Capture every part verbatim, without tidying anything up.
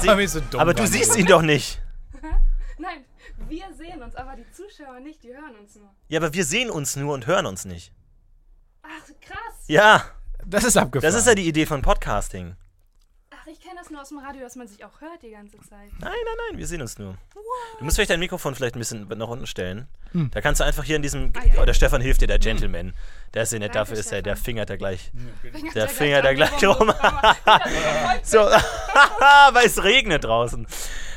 sie, so dumm aber du siehst ihn doch nicht. Nein, wir sehen uns, aber die Zuschauer nicht, die hören uns nur. Ja, aber wir sehen uns nur und hören uns nicht. Ach, krass. Ja. Das ist abgefahren. Das ist ja die Idee von Podcasting. Ach, ich kenne das nur aus dem Radio, dass man sich auch hört die ganze Zeit. Nein, nein, nein, wir sehen uns nur. What? Du musst vielleicht dein Mikrofon vielleicht ein bisschen nach unten stellen. Hm. Da kannst du einfach hier in diesem... Ah, ja. Oh, der Stefan hilft dir, der Gentleman. Der ist ja nicht, Danke, dafür ist er, der Stefan. fingert da gleich. Fingert Der der fingert da gleich gleich rum. So, weil es regnet draußen.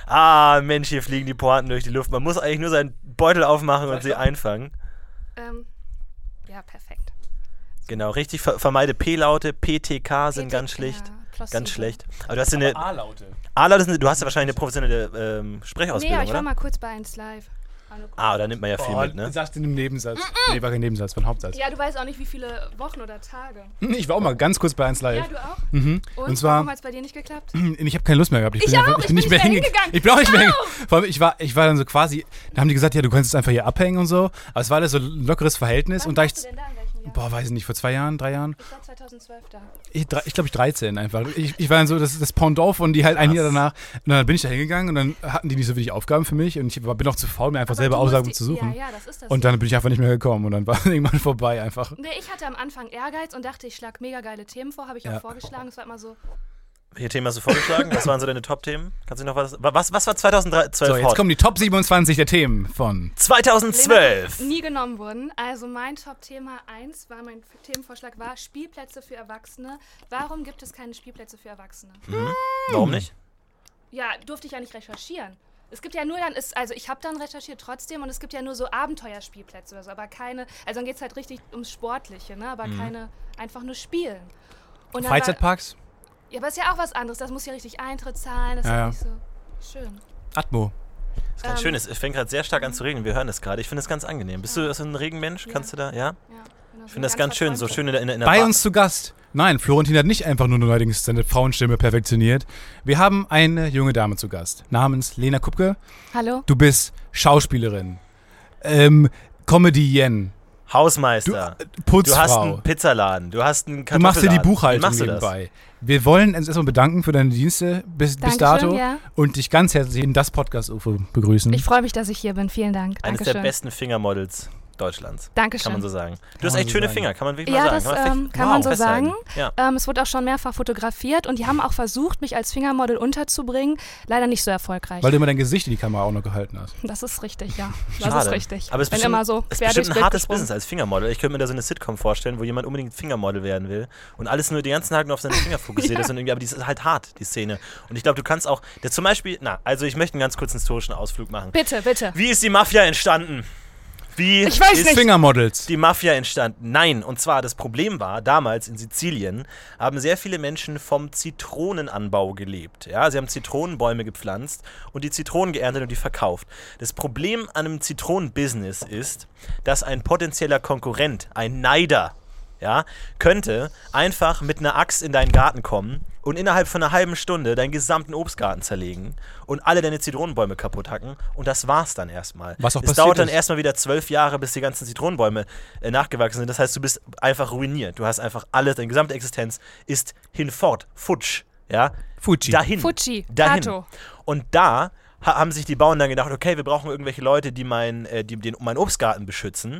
Ah, Mensch, hier fliegen die Pointen durch die Luft. Man muss eigentlich nur seinen Beutel aufmachen und sie einfangen. Ähm, ja, perfekt. Genau, richtig. Ver- vermeide P-Laute. P T K sind P T K, ganz schlecht. Plosive. Ganz schlecht. Aber du hast ja eine... A-Laute. A-Laute sind, du hast ja wahrscheinlich eine professionelle ähm, Nee, Sprechausbildung, aber ich war oder? mal kurz bei eins live. Ah, da nimmt man ja viel Oh, mit, ne? sagst du in einem Nebensatz. Mm-mm. Nee, war kein Nebensatz, war ein Hauptsatz. Ja, du weißt auch nicht, wie viele Wochen oder Tage. Ich war auch mal ganz kurz bei eins live. Ja, du auch? Mhm. Und, Und zwar, warum hat es bei dir nicht geklappt? ich habe keine Lust mehr gehabt. Ich bin auch, einfach, ich bin nicht mehr hingegangen. Ich bin auch nicht mehr Au! hingegangen. Vor allem, ich war, ich war dann so quasi, da haben die gesagt, ja, du kannst jetzt einfach hier abhängen und so. Aber es war alles so ein lockeres Verhältnis. Wann und da ich, warst du denn da, in welchem Jahr? boah, weiß ich nicht, vor zwei Jahren, drei Jahren? Ich war zweitausendzwölf da. Ich, drei- ich glaube, ich dreizehn einfach. Ich, ich war dann so das, das Pendant von die halt ein Jahr danach. Und dann bin ich da hingegangen und dann hatten die nicht so wenig Aufgaben für mich. Und ich war, bin auch zu faul, mir einfach Aber selber du musst Aussagen die- zu suchen. Ja, ja, das ist das. Und dann bin ich einfach nicht mehr gekommen. Und dann war irgendwann vorbei einfach. Nee, ich hatte am Anfang Ehrgeiz und dachte, ich schlage mega geile Themen vor, habe ich Ja. auch vorgeschlagen. Es war immer so, Welche Themen hast du vorgeschlagen? Was waren so deine Top-Themen? Kannst du noch was... Was, was war zweitausendzwölf So, jetzt hot? kommen die Top siebenundzwanzig der Themen von. zweitausendzwölf! nie genommen wurden. Also mein Top-Thema eins war, mein Themenvorschlag war Spielplätze für Erwachsene. Warum gibt es keine Spielplätze für Erwachsene? Mhm. Warum nicht? Ja, durfte ich ja nicht recherchieren. Es gibt ja nur dann, ist, also ich habe dann recherchiert trotzdem und es gibt ja nur so Abenteuerspielplätze oder so, aber keine, also dann geht es halt richtig ums Sportliche, ne, aber Mhm. keine, einfach nur Spielen. Und dann Freizeitparks? War, ja, aber ist ja auch was anderes, das muss ja richtig Eintritt zahlen, das Ja, ist ja. nicht so schön. Atmo. Das ist ganz Ähm, schön. Es fängt gerade sehr stark an zu regnen. Wir hören es gerade. Ich finde es ganz angenehm. Bist du so ein Regenmensch? Ja. Kannst du da, ja? Ja, genau, Ich finde das ganz schön. So schön in der, in der Bei Bar- uns zu Gast. Nein, Florentin hat nicht einfach nur neuerdings seine Frauenstimme perfektioniert. Wir haben eine junge Dame zu Gast, namens Lena Kupke. Hallo? Du bist Schauspielerin, ähm, Comedienne, du, Hausmeister. äh, Du, Putzfrau. hast einen Pizzaladen. Du hast einen Du machst dir die Kartoffelladen. Wie Buchhaltung machst du das? nebenbei. Wir wollen uns erstmal bedanken für deine Dienste bis, bis Dankeschön, dato ja. und dich ganz herzlich in das Podcast-UFO begrüßen. Ich freue mich, dass ich hier bin, vielen Dank. Eines Dankeschön. der besten Fingermodels Deutschlands. Dankeschön. Kann man so sagen. Du Kann hast man echt so schöne sagen. Finger, kann man wirklich Ja, mal das sagen. Kann man, ähm, fest- kann wow, man so festhalten. sagen. Ja. Ähm, es wurde auch schon mehrfach fotografiert und die haben auch versucht, mich als Fingermodel unterzubringen. Leider nicht so erfolgreich. Weil du immer dein Gesicht in die Kamera auch noch gehalten hast. Das ist richtig, ja. Das Schade. ist richtig. Aber es ist Wenn bestimmt, immer so es ist quer bestimmt durchs ein Bild hartes gesprungen. Business als Fingermodel. Ich könnte mir da so eine Sitcom vorstellen, wo jemand unbedingt Fingermodel werden will und alles nur den ganzen Tag nur auf seine Finger fokussiert Ja. ist. Und irgendwie, aber die ist halt hart, die Szene. Und ich glaube, du kannst auch, der zum Beispiel, na, also ich möchte einen ganz kurzen historischen Ausflug machen. Bitte, bitte. Wie ist die Mafia entstanden? Wie Ich weiß ist nicht. Fingermodels. die Mafia entstanden? Nein, und zwar das Problem war, damals in Sizilien haben sehr viele Menschen vom Zitronenanbau gelebt. Ja, sie haben Zitronenbäume gepflanzt und die Zitronen geerntet und die verkauft. Das Problem an einem Zitronenbusiness ist, dass ein potenzieller Konkurrent, ein Neider, ja, könnte einfach mit einer Axt in deinen Garten kommen und innerhalb von einer halben Stunde deinen gesamten Obstgarten zerlegen und alle deine Zitronenbäume kaputt hacken und das war's dann erstmal. Was auch es passiert dauert dann ist. erstmal wieder zwölf Jahre, bis die ganzen Zitronenbäume äh, nachgewachsen sind. Das heißt, du bist einfach ruiniert. Du hast einfach alles, deine gesamte Existenz ist hinfort, futsch, ja, Fuji. dahin. Fuji, dahin. Kato. Und da ha- haben sich die Bauern dann gedacht, okay, wir brauchen irgendwelche Leute, die, mein, äh, die den, meinen Obstgarten beschützen.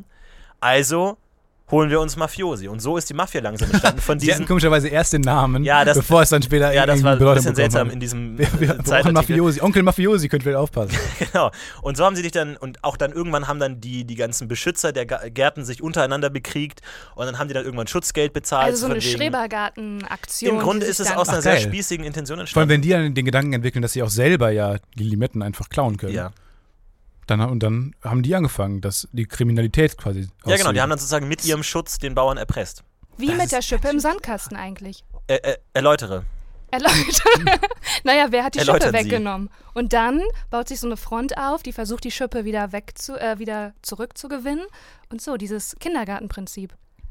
Also holen wir uns Mafiosi. Und so ist die Mafia langsam entstanden. Von Sie hatten diesen, komischerweise erst den Namen, Ja, das- bevor es dann später ja, das irgendwie war ein Bedeutung bisschen bekommen seltsam hat. in diesem Wir, wir äh, brauchen Zeitartikel. Mafiosi. Onkel Mafiosi könnte wieder aufpassen. Genau. Und so haben sie dich dann, und auch dann irgendwann haben dann die, die ganzen Beschützer der Ga- Gärten sich untereinander bekriegt und dann haben die dann irgendwann Schutzgeld bezahlt. Also so von eine wegen- Schrebergarten-Aktion. Im Grunde die ist sich es dann- aus einer Ach, sehr geil. spießigen Intention Vor allem, entstanden. wenn die dann den Gedanken entwickeln, dass sie auch selber ja die Limetten einfach klauen können. Ja. Dann, und dann haben die angefangen, dass die Kriminalität quasi ja, genau. Die auszuüben. haben dann sozusagen mit ihrem Schutz den Bauern erpresst. Wie mit der Schippe im Sandkasten eigentlich. Äh, äh, erläutere. Erläutern. Naja, wer hat die Erläutern Schippe Sie. weggenommen? Und dann baut sich so eine Front auf, die versucht, die Schippe wieder, wegzu, äh, wieder zurückzugewinnen. Und so, dieses Kindergartenprinzip.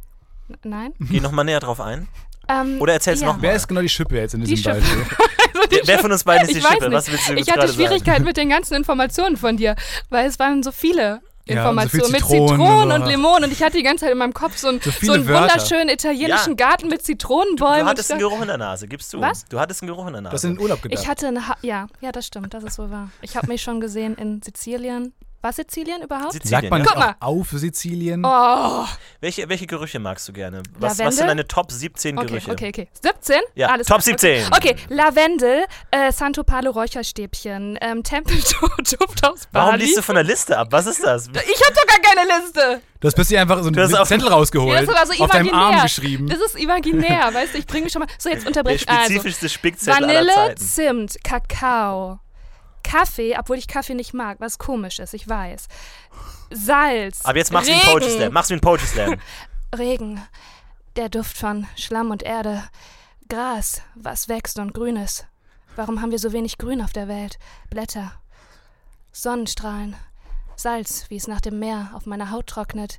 N- Nein? Geh nochmal näher drauf ein. Ähm, Oder erzähl's ja. noch mal. Wer ist genau die Schippe jetzt in Die diesem Schippe. Beispiel? Also die Wer, wer von uns beiden ist die Ich weiß Schippe? nicht. Was willst du jetzt Ich hatte gerade Schwierigkeiten sagen? mit den ganzen Informationen von dir, weil es waren so viele. Information so viel mit Zitronen Zitronen und und so. Limonen. Und ich hatte die ganze Zeit in meinem Kopf so, ein, So so, viele einen Wörter. wunderschönen italienischen Ja. Garten mit Zitronenbäumen. Du und hattest ich einen dachte- Geruch in der Nase, gibst du. Was? Du hattest einen Geruch in der Nase. Du hast in den Urlaub gedacht. Ich hatte eine ha- ja, ja, das stimmt, das ist wohl wahr. Ich habe mich schon gesehen in Sizilien. War Sizilien überhaupt? Sizilien, Sagt man ja? nicht Guck mal. auch auf Sizilien? Oh, Welche, welche Gerüche magst du gerne? Was, was Lavendel? sind deine Top siebzehn okay, Gerüche? okay, okay. siebzehn? Ja, Alles Top klar. siebzehn. Okay, okay. Lavendel, äh, Santo Palo Räucherstäbchen, ähm, Tempelduft aus Bali. Warum liest du von der Liste ab? Was ist das? Ich hab doch gar keine Liste. Du hast plötzlich einfach so Du hast einen auf- Zettel Ja, rausgeholt, das ist aber so auf deinem imaginär. Arm geschrieben. Das ist imaginär, weißt du, ich bringe mich schon mal. So, jetzt Der unterbreche ich. Also, spezifischste Spickzettel aller Vanille, Zeiten. Zimt, Kakao, Kaffee, obwohl ich Kaffee nicht mag, was komisch ist, ich weiß. Salz. Aber jetzt machst du einen Regen, Poetry Slam. Machst du einen Poetry Slam. Regen, der Duft von Schlamm und Erde, Gras, was wächst und grün ist. Warum haben wir so wenig Grün auf der Welt? Blätter, Sonnenstrahlen, Salz, wie es nach dem Meer auf meiner Haut trocknet.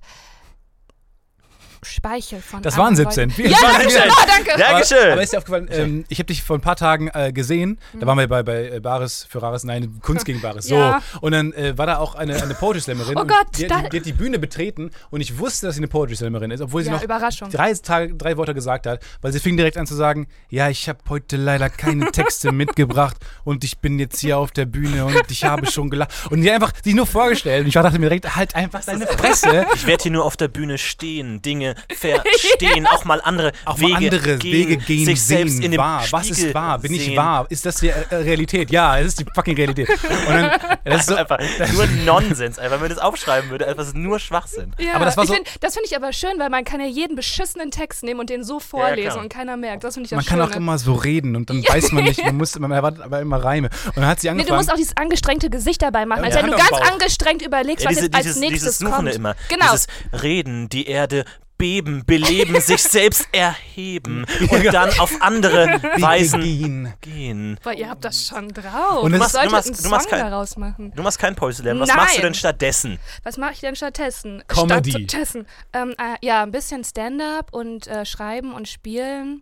Speichel von Das waren anderen siebzehn. Leuten. Ja, danke schön. Ah, danke. Aber, Dankeschön. aber ist dir aufgefallen, ähm, ich habe dich vor ein paar Tagen äh, gesehen, Mhm. da waren wir bei, bei äh, Bares für Rares, nein, Kunst gegen Bares, so. Ja. Und dann äh, war da auch eine, eine Poetry Slammerin. Oh und Gott, die, da- die, die hat die Bühne betreten und ich wusste, dass sie eine Poetry Slammerin ist, obwohl sie Ja, noch Überraschung. drei, Tage, drei Worte gesagt hat, weil sie fing direkt an zu sagen, ja, ich habe heute leider keine Texte mitgebracht und ich bin jetzt hier auf der Bühne und ich habe schon gelacht. Und die einfach sich nur vorgestellt und ich dachte mir direkt, halt einfach deine Fresse. Ich werde hier nur auf der Bühne stehen, Dinge verstehen, auch mal andere Auch Wege mal andere gehen, Wege gehen, sich selbst sehen, in dem wahr. Was ist Spiegel wahr? Bin ich sehen. wahr? Ist das die äh, Realität? Ja, es ist die fucking Realität. Und dann, das ist so, Einfach nur Nonsens, einfach, wenn man das aufschreiben würde, einfach nur Schwachsinn. Ja, Aber das war ich so- find, das finde ich aber schön, weil man kann ja jeden beschissenen Text nehmen und den so vorlesen klar. und keiner merkt. Das finde ich ja man schön. kann auch immer so reden und dann weiß man nicht, man muss, man erwartet aber immer Reime. Und dann hat sie Nee, du angefangen. musst auch dieses angestrengte Gesicht dabei machen, Ja, als ja, wenn du Hand ganz am Bauch. angestrengt überlegst, Ja, was diese, jetzt als dieses, nächstes dieses kommt. Suchende immer. Genau. Dieses Reden, die Erde beben, beleben, sich selbst erheben und Ja. dann auf andere Weisen gehen. gehen. Aber ihr habt das schon drauf. Und Und das- was du solltet machst- einen du Song machst kein- daraus machen? Du machst kein Poetry Slam. Was Nein. machst du denn stattdessen? Was mache ich denn stattdessen? Comedy. Stattdessen. Ähm, äh, ja, ein bisschen Stand-up und äh, schreiben und spielen.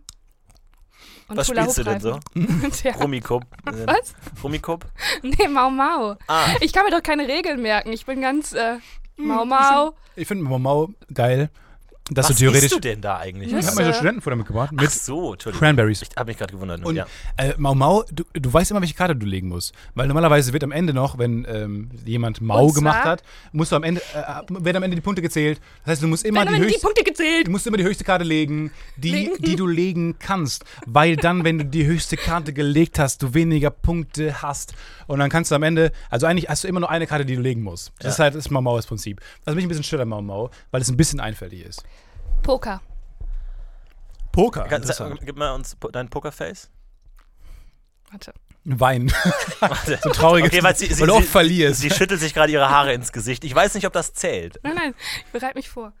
Und Was Hula spielst du denn so? Hoop-Reifen. Tja, Rummikub. Was? Rummikub? Nee, Mau Mau. Ah. Ich kann mir doch keine Regeln merken. Ich bin ganz äh, Mau Mau. Ich finde Mau Mau geil, dass Was du theoretisch. isst du denn da eigentlich? Ich Nüsse. habe mir so Studentenfutter mitgebracht Ach mit so, Entschuldigung. Cranberries. Ich habe mich gerade gewundert. Nur, Und ja. äh, Mau Mau, du, du weißt immer, welche Karte du legen musst. Weil normalerweise wird am Ende noch, wenn ähm, jemand Mau Und zwar? gemacht hat, musst du am Ende, äh, werden am Ende die Punkte gezählt. Das heißt, du musst immer Wenn die haben die höchste, Punkte gezählt. du musst immer die höchste Karte legen, die, Legen. die du legen kannst. Weil dann, wenn du die höchste Karte gelegt hast, du weniger Punkte hast. Und dann kannst du am Ende, also eigentlich hast du immer nur eine Karte, die du legen musst. Das Ja. ist halt das Mau Mau das Prinzip. Was mich ein bisschen stört an Mau Mau, weil es ein bisschen einfältig ist. Poker. Poker, Kann, interessant. sag, gib mal uns po- dein Pokerface. Warte. Wein. So trauriges, Okay, weil sie, sie, weil du oft sie, verlierst. sie schüttelt sich gerade ihre Haare ins Gesicht. Ich weiß nicht, ob das zählt. Nein, nein, ich bereite mich vor.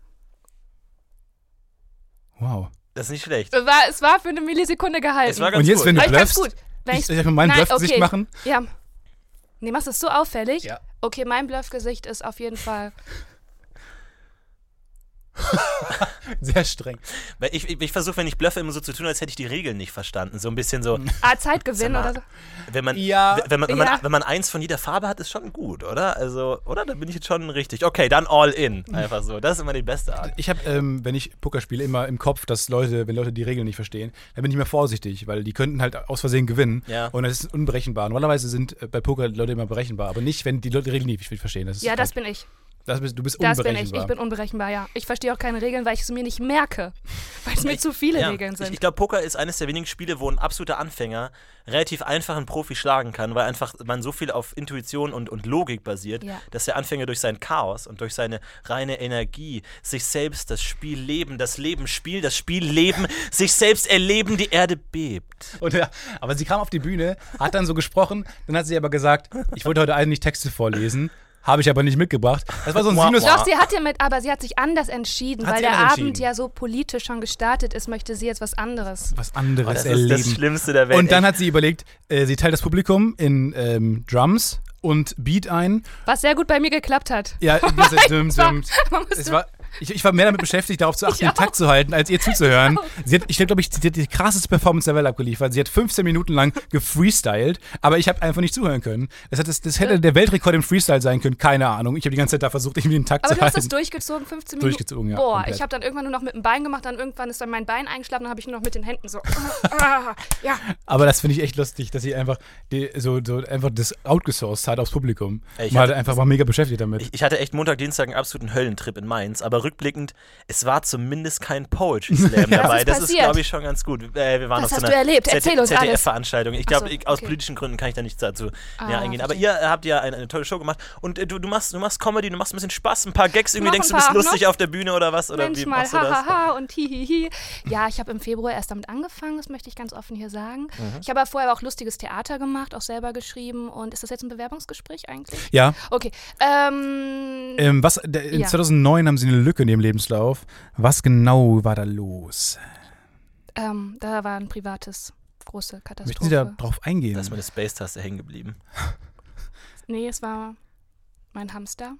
Wow. Das ist nicht schlecht. Es war, es war für eine Millisekunde gehalten. Es war ganz Und jetzt, gut. wenn du Aber ich kann's bluffst, gut. Wenn ich, ich's- ich kann mein Nein, Bluffgesicht okay. machen. Ja. Nee, machst du es so auffällig? Ja. Okay, mein Bluffgesicht ist auf jeden Fall. Sehr streng. Weil ich ich, ich versuche, wenn ich bluffe, immer so zu tun, als hätte ich die Regeln nicht verstanden. So ein bisschen so, Ah, Zeitgewinn Sag mal, oder so. wenn man, Ja. wenn, man, wenn, Ja. man, wenn man eins von jeder Farbe hat, ist schon gut, oder? Also, oder? Da bin ich jetzt schon richtig. Okay, dann all in. Einfach so. Das ist immer die beste Art. Ich habe, ähm, wenn ich Poker spiele, immer im Kopf, dass Leute, wenn Leute die Regeln nicht verstehen, dann bin ich immer vorsichtig, weil die könnten halt aus Versehen gewinnen. Ja. Und das ist unberechenbar. Normalerweise sind äh, bei Poker Leute immer berechenbar, aber nicht, wenn die Leute die Regeln nicht verstehen. Das ist Ja, das falsch. bin ich. das bist, du bist Das bin unberechenbar. ich. Ich bin unberechenbar, ja. Ich verstehe auch keine Regeln, weil ich es mir nicht merke. Weil es mir zu viele Ja. Regeln Ich, sind. ich glaube, Poker ist eines der wenigen Spiele, wo ein absoluter Anfänger relativ einfach einen Profi schlagen kann, weil einfach man so viel auf Intuition und, und Logik basiert, Ja. dass der Anfänger durch sein Chaos und durch seine reine Energie sich selbst das Spiel leben, das Leben spielen, das Spiel leben, sich selbst erleben, die Erde bebt. Und, ja, aber sie kam auf die Bühne, hat dann so gesprochen, dann hat sie aber gesagt, ich wollte heute eigentlich Texte vorlesen, habe ich aber nicht mitgebracht. Das war so ein Wow, Sinus. wow. Doch, sie hat ja mit, aber sie hat sich anders entschieden, Hat weil sie der anders Abend entschieden? ja so politisch schon gestartet ist, möchte sie jetzt was anderes. Was anderes Das ist erleben. das Schlimmste der Welt. Und dann echt. hat sie überlegt, äh, sie teilt das Publikum in ähm, Drums und Beat ein. Was sehr gut bei mir geklappt hat. Ja, das ist, dum, dum. Man muss Es war, Ich, ich war mehr damit beschäftigt, darauf zu achten, den Takt zu halten, als ihr zuzuhören. Sie hat, ich glaube, ich, sie hat die krasseste Performance der Welt abgeliefert. Sie hat fünfzehn Minuten lang gefreestylt, aber ich habe einfach nicht zuhören können. Das, hat, das, das hätte der Weltrekord im Freestyle sein können, keine Ahnung. Ich habe die ganze Zeit da versucht, irgendwie den Takt Aber zu du hast halten. das durchgezogen, fünfzehn Minuten? Durchgezogen, ja. Boah, komplett. ich habe dann irgendwann nur noch mit dem Bein gemacht, dann irgendwann ist dann mein Bein eingeschlafen, dann habe ich nur noch mit den Händen so. Ja. Aber das finde ich echt lustig, dass sie einfach die, so, so einfach das outgesourced hat aufs Publikum. Ey, ich Man hatte- hat einfach war mega beschäftigt damit. Ich, ich hatte echt Montag, Dienstag einen absoluten Höllentrip in Mainz, aber rückblickend, es war zumindest kein Poetry Slam dabei. ist Das ist, passiert? glaube ich, schon ganz gut. Äh, wir waren Was auf so hast einer du erlebt? Erzähl uns alles. Z D F-Veranstaltung. Ich Ach so, glaube, aus okay. politischen Gründen kann ich da nicht dazu Ah, näher eingehen. Aber verstehe. ihr habt ja eine, eine tolle Show gemacht und äh, du, du, machst, du machst Comedy, du machst ein bisschen Spaß, ein paar Gags, irgendwie Noch denkst du, ein bist paar, lustig noch? auf der Bühne oder was? Oder Mensch wie mal, machst du das? hahaha und hihihi. Ja, ich habe im Februar erst damit angefangen, das möchte ich ganz offen hier sagen. Mhm. Ich habe aber vorher auch lustiges Theater gemacht, auch selber geschrieben. Und ist das jetzt ein Bewerbungsgespräch eigentlich? Ja, Okay. Ähm, ähm, was, der, in Ja. zweitausendneun haben sie eine Lücke in ihrem Lebenslauf. Was genau war da los? ähm, da war ein privates, große Möchten Katastrophe. Sie da drauf eingehen? Da ist meine Space-Taste hängen geblieben. Nee, es war mein Hamster.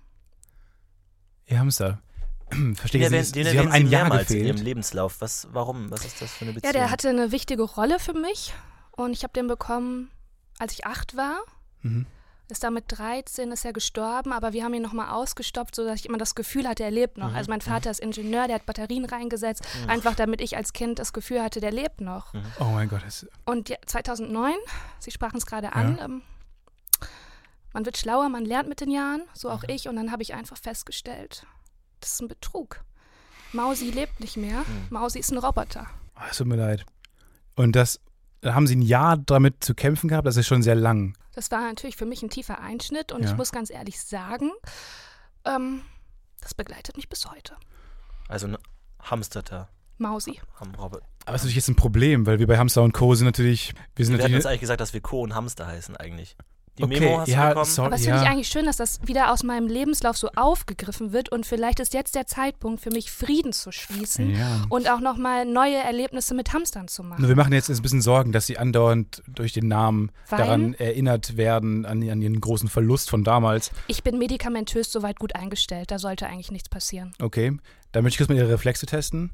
Ihr Hamster. Verstehe Den Sie, erwähnen- Sie, den Sie erwähnen haben ein Jahr mehrmals in ihrem gefehlt. Lebenslauf. Was, warum? Was ist das für eine Ja, Beziehung? der hatte eine wichtige Rolle für mich. Und ich habe den bekommen, als ich acht war. Mhm. Ist da mit dreizehn, ist er gestorben, aber wir haben ihn nochmal ausgestopft, sodass ich immer das Gefühl hatte, er lebt noch. Mhm. Also mein Vater ist Ingenieur, der hat Batterien reingesetzt, Mhm. einfach damit ich als Kind das Gefühl hatte, der lebt noch. Mhm. Oh mein Gott. Das, Und ja, zweitausendneun, Sie sprachen es gerade an, Ja. ähm, man wird schlauer, man lernt mit den Jahren, so auch Mhm. ich. Und dann habe ich einfach festgestellt, das ist ein Betrug. Mausi lebt nicht mehr, Mhm. Mausi ist ein Roboter. oh, es tut mir leid. Und das, da haben Sie ein Jahr damit zu kämpfen gehabt? Das ist schon sehr lang. Das war natürlich für mich ein tiefer Einschnitt und Ja. ich muss ganz ehrlich sagen, ähm, das begleitet mich bis heute. Also ein Hamsterter. Mausi. Ham- Robert. Aber das ist natürlich jetzt ein Problem, weil wir bei Hamster und Co. sind natürlich, wir sind Wir hatten uns natürlich, eigentlich gesagt, dass wir Co. und Hamster heißen eigentlich. Die okay, Memo hast du ja, bekommen? sorry, Aber es ja. finde ich eigentlich schön, dass das wieder aus meinem Lebenslauf so aufgegriffen wird und vielleicht ist jetzt der Zeitpunkt für mich, Frieden zu schließen ja. und auch nochmal neue Erlebnisse mit Hamstern zu machen. Nur wir machen jetzt ein bisschen Sorgen, dass sie andauernd durch den Namen Weil? daran erinnert werden, an, an ihren großen Verlust von damals. Ich bin medikamentös soweit gut eingestellt, da sollte eigentlich nichts passieren. Okay, dann möchte ich kurz mal ihre Reflexe testen.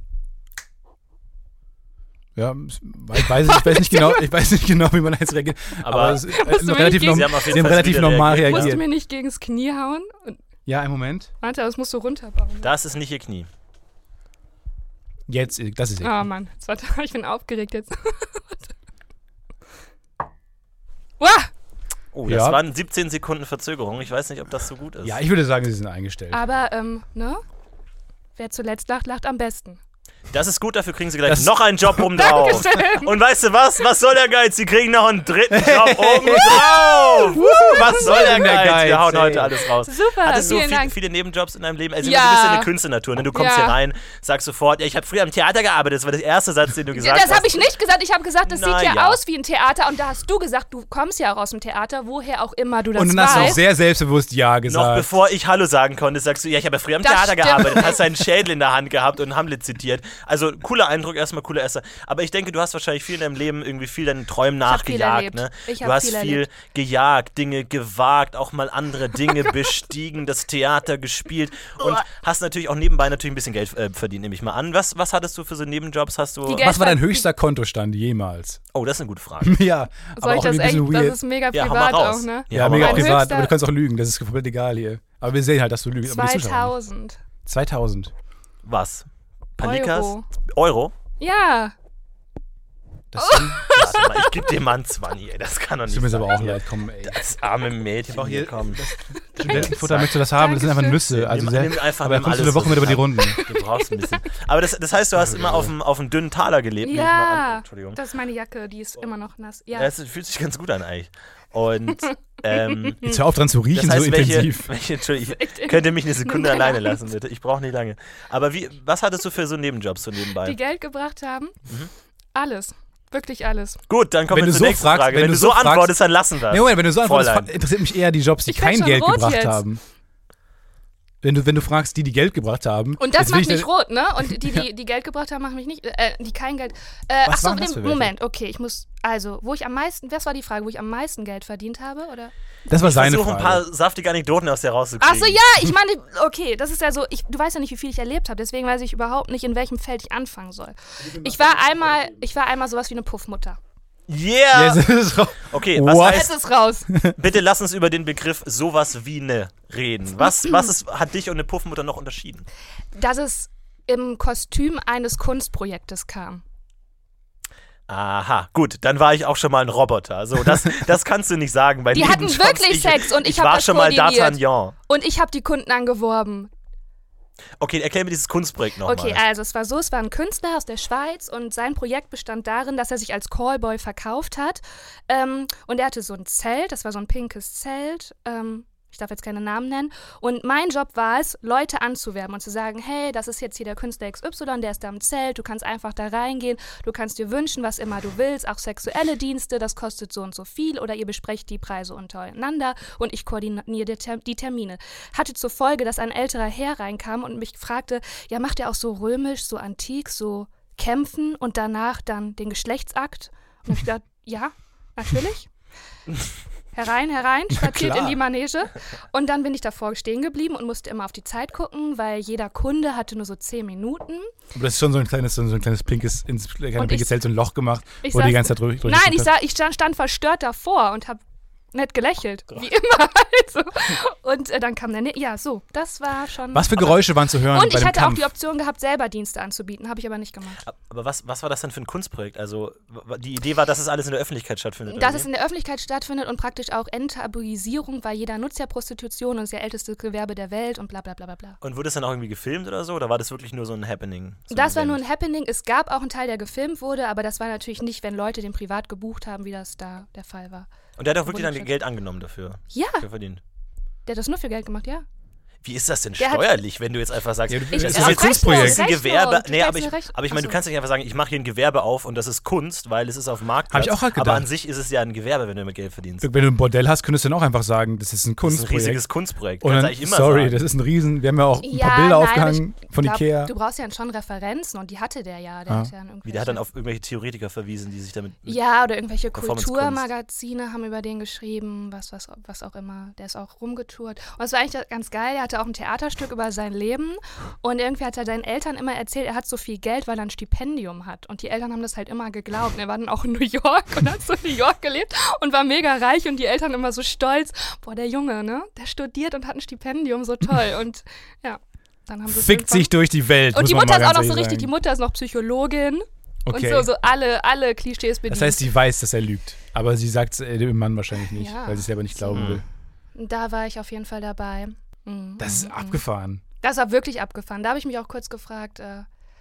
Ja, ich weiß, ich weiß nicht genau, ich weiß nicht genau, wie man jetzt reagiert. Aber Aber es, äh, Musst du mir relativ, nicht norm, Sie haben auf jeden sie haben Fall relativ wieder normal reagiert. Musst du reagiert. mir nicht gegens Knie hauen? Und, Ja, einen Moment. warte, das musst du runterbauen. Das ist nicht ihr Knie. Jetzt, das ist Oh egal. Mann, jetzt warte, ich bin aufgeregt jetzt. Wah! Oh, das Ja. waren siebzehn Sekunden Verzögerung. Ich weiß nicht, ob das so gut ist. Ja, ich würde sagen, sie sind eingestellt. Aber, ähm, ne? Wer zuletzt lacht, lacht am besten. Das ist gut, dafür kriegen sie gleich Das- noch einen Job oben drauf. Dankeschön. Und weißt du was? Was soll der Geiz? Sie kriegen noch einen dritten Job oben drauf. Was soll der denn der Geiz? Geiz, Wir hauen ey? heute alles raus. Super, Hattest du vielen viel, Dank. viele Nebenjobs in deinem Leben? Also Ja. du bist ja eine Künstlernatur. Ne? Du kommst Ja. hier rein, sagst sofort, ja, ich habe früher am Theater gearbeitet. Das war der erste Satz, den du gesagt Ja, das hast. habe ich nicht gesagt. Ich habe gesagt, das Na sieht ja, ja. aus wie ein Theater. Und da hast du gesagt, du kommst ja auch aus dem Theater, woher auch immer du das Und dann hast du auch weißt. sehr selbstbewusst Ja Noch gesagt. bevor ich Hallo sagen konnte, sagst du, ja, ich habe ja früher am Das Theater stimmt. gearbeitet, hast deinen Schädel in der Hand gehabt und Hamlet zitiert. Also cooler Eindruck, erstmal cooler Esser. Aber ich denke, du hast wahrscheinlich viel in deinem Leben irgendwie viel deinen Träumen hab viel nachgejagt. erlebt. Ne? Ich Du hab hast viel viel erlebt. gejagt, Dinge gewagt, auch mal andere Dinge bestiegen, das Theater gespielt und hast natürlich auch nebenbei natürlich ein bisschen Geld äh, verdient, nehme ich mal an. Was, was hattest du für so Nebenjobs? Hast du? Die Geld- Was war dein höchster Kontostand jemals? Oh, das ist eine gute Frage. Ja, Soll aber ich auch das ein echt? bisschen Das weird. ist mega Ja, hau mal privat raus. auch, ne? Ja, hau mal mega raus. Mein privat, höchster- aber du kannst auch lügen, das ist komplett egal hier. Aber wir sehen halt, dass du lügst. aber die Zuschauer zweitausend nicht. zweitausend. Was? Panikas? Euro. Euro? Ja, Das Oh. sind- Warte mal, ich geb dir mal einen zwanzig, ey. Das kann doch nicht tut mir sein. aber auch leid, komm, ey. Das arme Mädchen. auch hier- hier kommen. Studentenfutter, möchtest du das haben? Das sind einfach Dankeschön. Nüsse. Also Nimm- sehr, nimm einfach, aber da nimm kommst du alles, eine Woche was mit über die ich Runden. Du brauchst ein bisschen. Aber das, das heißt, du hast immer auf einem auf einem dünnen Taler gelebt. nehme ich mal an. ja. Entschuldigung. Das ist meine Jacke, die ist immer noch nass. Ja. Ja, es fühlt sich ganz gut an eigentlich. Und ähm, Jetzt hör auf dran zu das riechen, heißt, so welche, intensiv. welche, Entschuldigung, echt ich könnt ihr mich eine Sekunde Nimm alleine deine lassen, bitte? Ich brauche nicht lange. Aber wie, was hattest du für so Nebenjobs so nebenbei? Die Geld gebracht haben? Mhm. Alles. Wirklich alles. Gut, dann kommen Wenn wir du zur so nächsten fragst- Frage. wenn Wenn, du du so so fragst- antwortest, dann lassen wir Nee, Moment, wenn du so antwortest, Fräulein. interessiert mich eher die Jobs, die Ich werd kein schon Geld rot gebracht jetzt. haben. Wenn du, wenn du fragst, die, die Geld gebracht haben. Und das jetzt will macht ich mich ne- rot, ne? Und die, die, die Geld gebracht haben, machen mich nicht, äh, die kein Geld, äh, Was achso, waren das für welche? Moment, okay, ich muss, also, wo ich am meisten, was war die Frage, wo ich am meisten Geld verdient habe, oder? Das war seine Versuche Frage. ein paar saftige Anekdoten aus der rauszukriegen. Achso, ja, ich meine, okay, das ist ja so, ich, du weißt ja nicht, wie viel ich erlebt habe, deswegen weiß ich überhaupt nicht, in welchem Feld ich anfangen soll. Ich war einmal, ich war einmal sowas wie eine Puffmutter. Yeah! Jetzt ist es raus. Okay, was What? heißt, Jetzt ist raus. bitte lass uns über den Begriff sowas wie ne reden. Was, was ist, hat dich und eine Puffmutter noch unterschieden? Dass es im Kostüm eines Kunstprojektes kam. Aha, gut, dann war ich auch schon mal ein Roboter. So, das, das kannst du nicht sagen. Bei Die lieben hatten Jobs, wirklich Sex und ich ich hab war das schon mal koordiniert. D'Artagnan. Und ich habe die Kunden angeworben. Okay, erklär mir dieses Kunstprojekt nochmal. Okay, also es war so, es war ein Künstler aus der Schweiz und sein Projekt bestand darin, dass er sich als Callboy verkauft hat. Ähm, und er hatte so ein Zelt, das war so ein pinkes Zelt. Ähm, ich darf jetzt keine Namen nennen. Und mein Job war es, Leute anzuwerben und zu sagen, hey, das ist jetzt hier der Künstler X Y, der ist da im Zelt, du kannst einfach da reingehen, du kannst dir wünschen, was immer du willst, auch sexuelle Dienste, das kostet so und so viel oder ihr besprecht die Preise untereinander und ich koordiniere die, Ter- die Termine. Hatte zur Folge, dass ein älterer Herr reinkam und mich fragte, ja, macht ihr auch so römisch, so antik, so kämpfen und danach dann den Geschlechtsakt? Und hab ich gedacht, ja, natürlich. Herein, herein, spaziert klar. in die Manege. Und dann bin ich davor stehen geblieben und musste immer auf die Zeit gucken, weil jeder Kunde hatte nur so zehn Minuten. Aber das ist schon so ein kleines, so ein kleines pinkes, ins kleine Und pinkes ich- Zelt, so ein Loch gemacht, Ich wo die saß- ganze Zeit durch. durch Nein, ich, sah, ich stand, stand verstört davor und habe nett gelächelt, wie immer halt so. Und äh, dann kam der, ne- ja so, das war schon... Was für Geräusche waren zu hören Und bei ich dem hätte Kampf? auch die Option gehabt, selber Dienste anzubieten, habe ich aber nicht gemacht. Aber was, was war das denn für ein Kunstprojekt? Also, w- die Idee war, dass es alles in der Öffentlichkeit stattfindet. Dass oder es wie? in der Öffentlichkeit stattfindet und praktisch auch Enttabuisierung, weil jeder nutzt ja Prostitution und ist ja ältestes Gewerbe der Welt und bla bla bla bla bla. Und wurde es dann auch irgendwie gefilmt oder so? Oder war das wirklich nur so ein Happening? So Das war nur Event? ein Happening. Es gab auch einen Teil, der gefilmt wurde, aber das war natürlich nicht, wenn Leute den privat gebucht haben, wie das da der Fall war. Und der hat auch wirklich dann Wurde Geld angenommen dafür. Ja, Für verdient. der hat das nur für Geld gemacht, ja. Wie ist das denn Der hat- steuerlich, wenn du jetzt einfach sagst, Ja, du- das das ist ist ein ein Kunstprojekt. Das ist ein Gewerbe. Rechnung. Du Nee, aber stellst ich, eine Rechnung. aber ich meine, du Achso. kannst nicht einfach sagen, ich mache hier ein Gewerbe auf und das ist Kunst, weil es ist auf dem Marktplatz. Hab ich auch halt Aber gedacht. an sich ist es ja ein Gewerbe, wenn du damit Geld verdienst. Wenn du ein Bordell hast, könntest du dann auch einfach sagen, das ist ein Das ist ein Kunstprojekt. riesiges Kunstprojekt. Und Kannst dann, eigentlich immer sorry, sagen. das ist ein Riesen. Wir haben ja auch ein Ja, paar Bilder nein, aufgehangen aber ich von glaub, Ikea. Du brauchst ja schon Referenzen und die hatte der ja. Der Ah. hat ja an Wie, der hat dann irgendwelche- auf irgendwelche Theoretiker verwiesen, die sich damit... Ja, oder irgendwelche Performance-Kunst. Kulturmagazine haben über den geschrieben, was, was, was auch immer. Der ist auch rumgetourt. Und es war eigentlich ganz geil, er hatte auch ein Theaterstück über sein Leben und irgendwie hat er seinen Eltern immer erzählt, er hat so viel Geld, weil er ein Stipendium hat. Und die Eltern haben das halt immer geglaubt. Und er war dann auch in New York und hat so in New York gelebt und war mega reich und die Eltern immer so stolz. Boah, der Junge, ne? Der studiert und hat ein Stipendium, so toll. Und ja, dann haben sie es Fickt irgendwann- sich durch die Welt. Und muss die man Mutter mal ist auch ganz noch so ehrlich richtig, die sagen. Mutter ist noch Psychologin. Okay. Und so, so alle, alle Klischees bedient. Das heißt, sie weiß, dass er lügt. Aber sie sagt es äh, dem Mann wahrscheinlich nicht, Ja. weil sie es selber nicht glauben Mhm. will. Da war ich auf jeden Fall dabei. Mhm, Das ist mhm, mhm. abgefahren. Das war wirklich abgefahren. Da habe ich mich auch kurz gefragt, äh,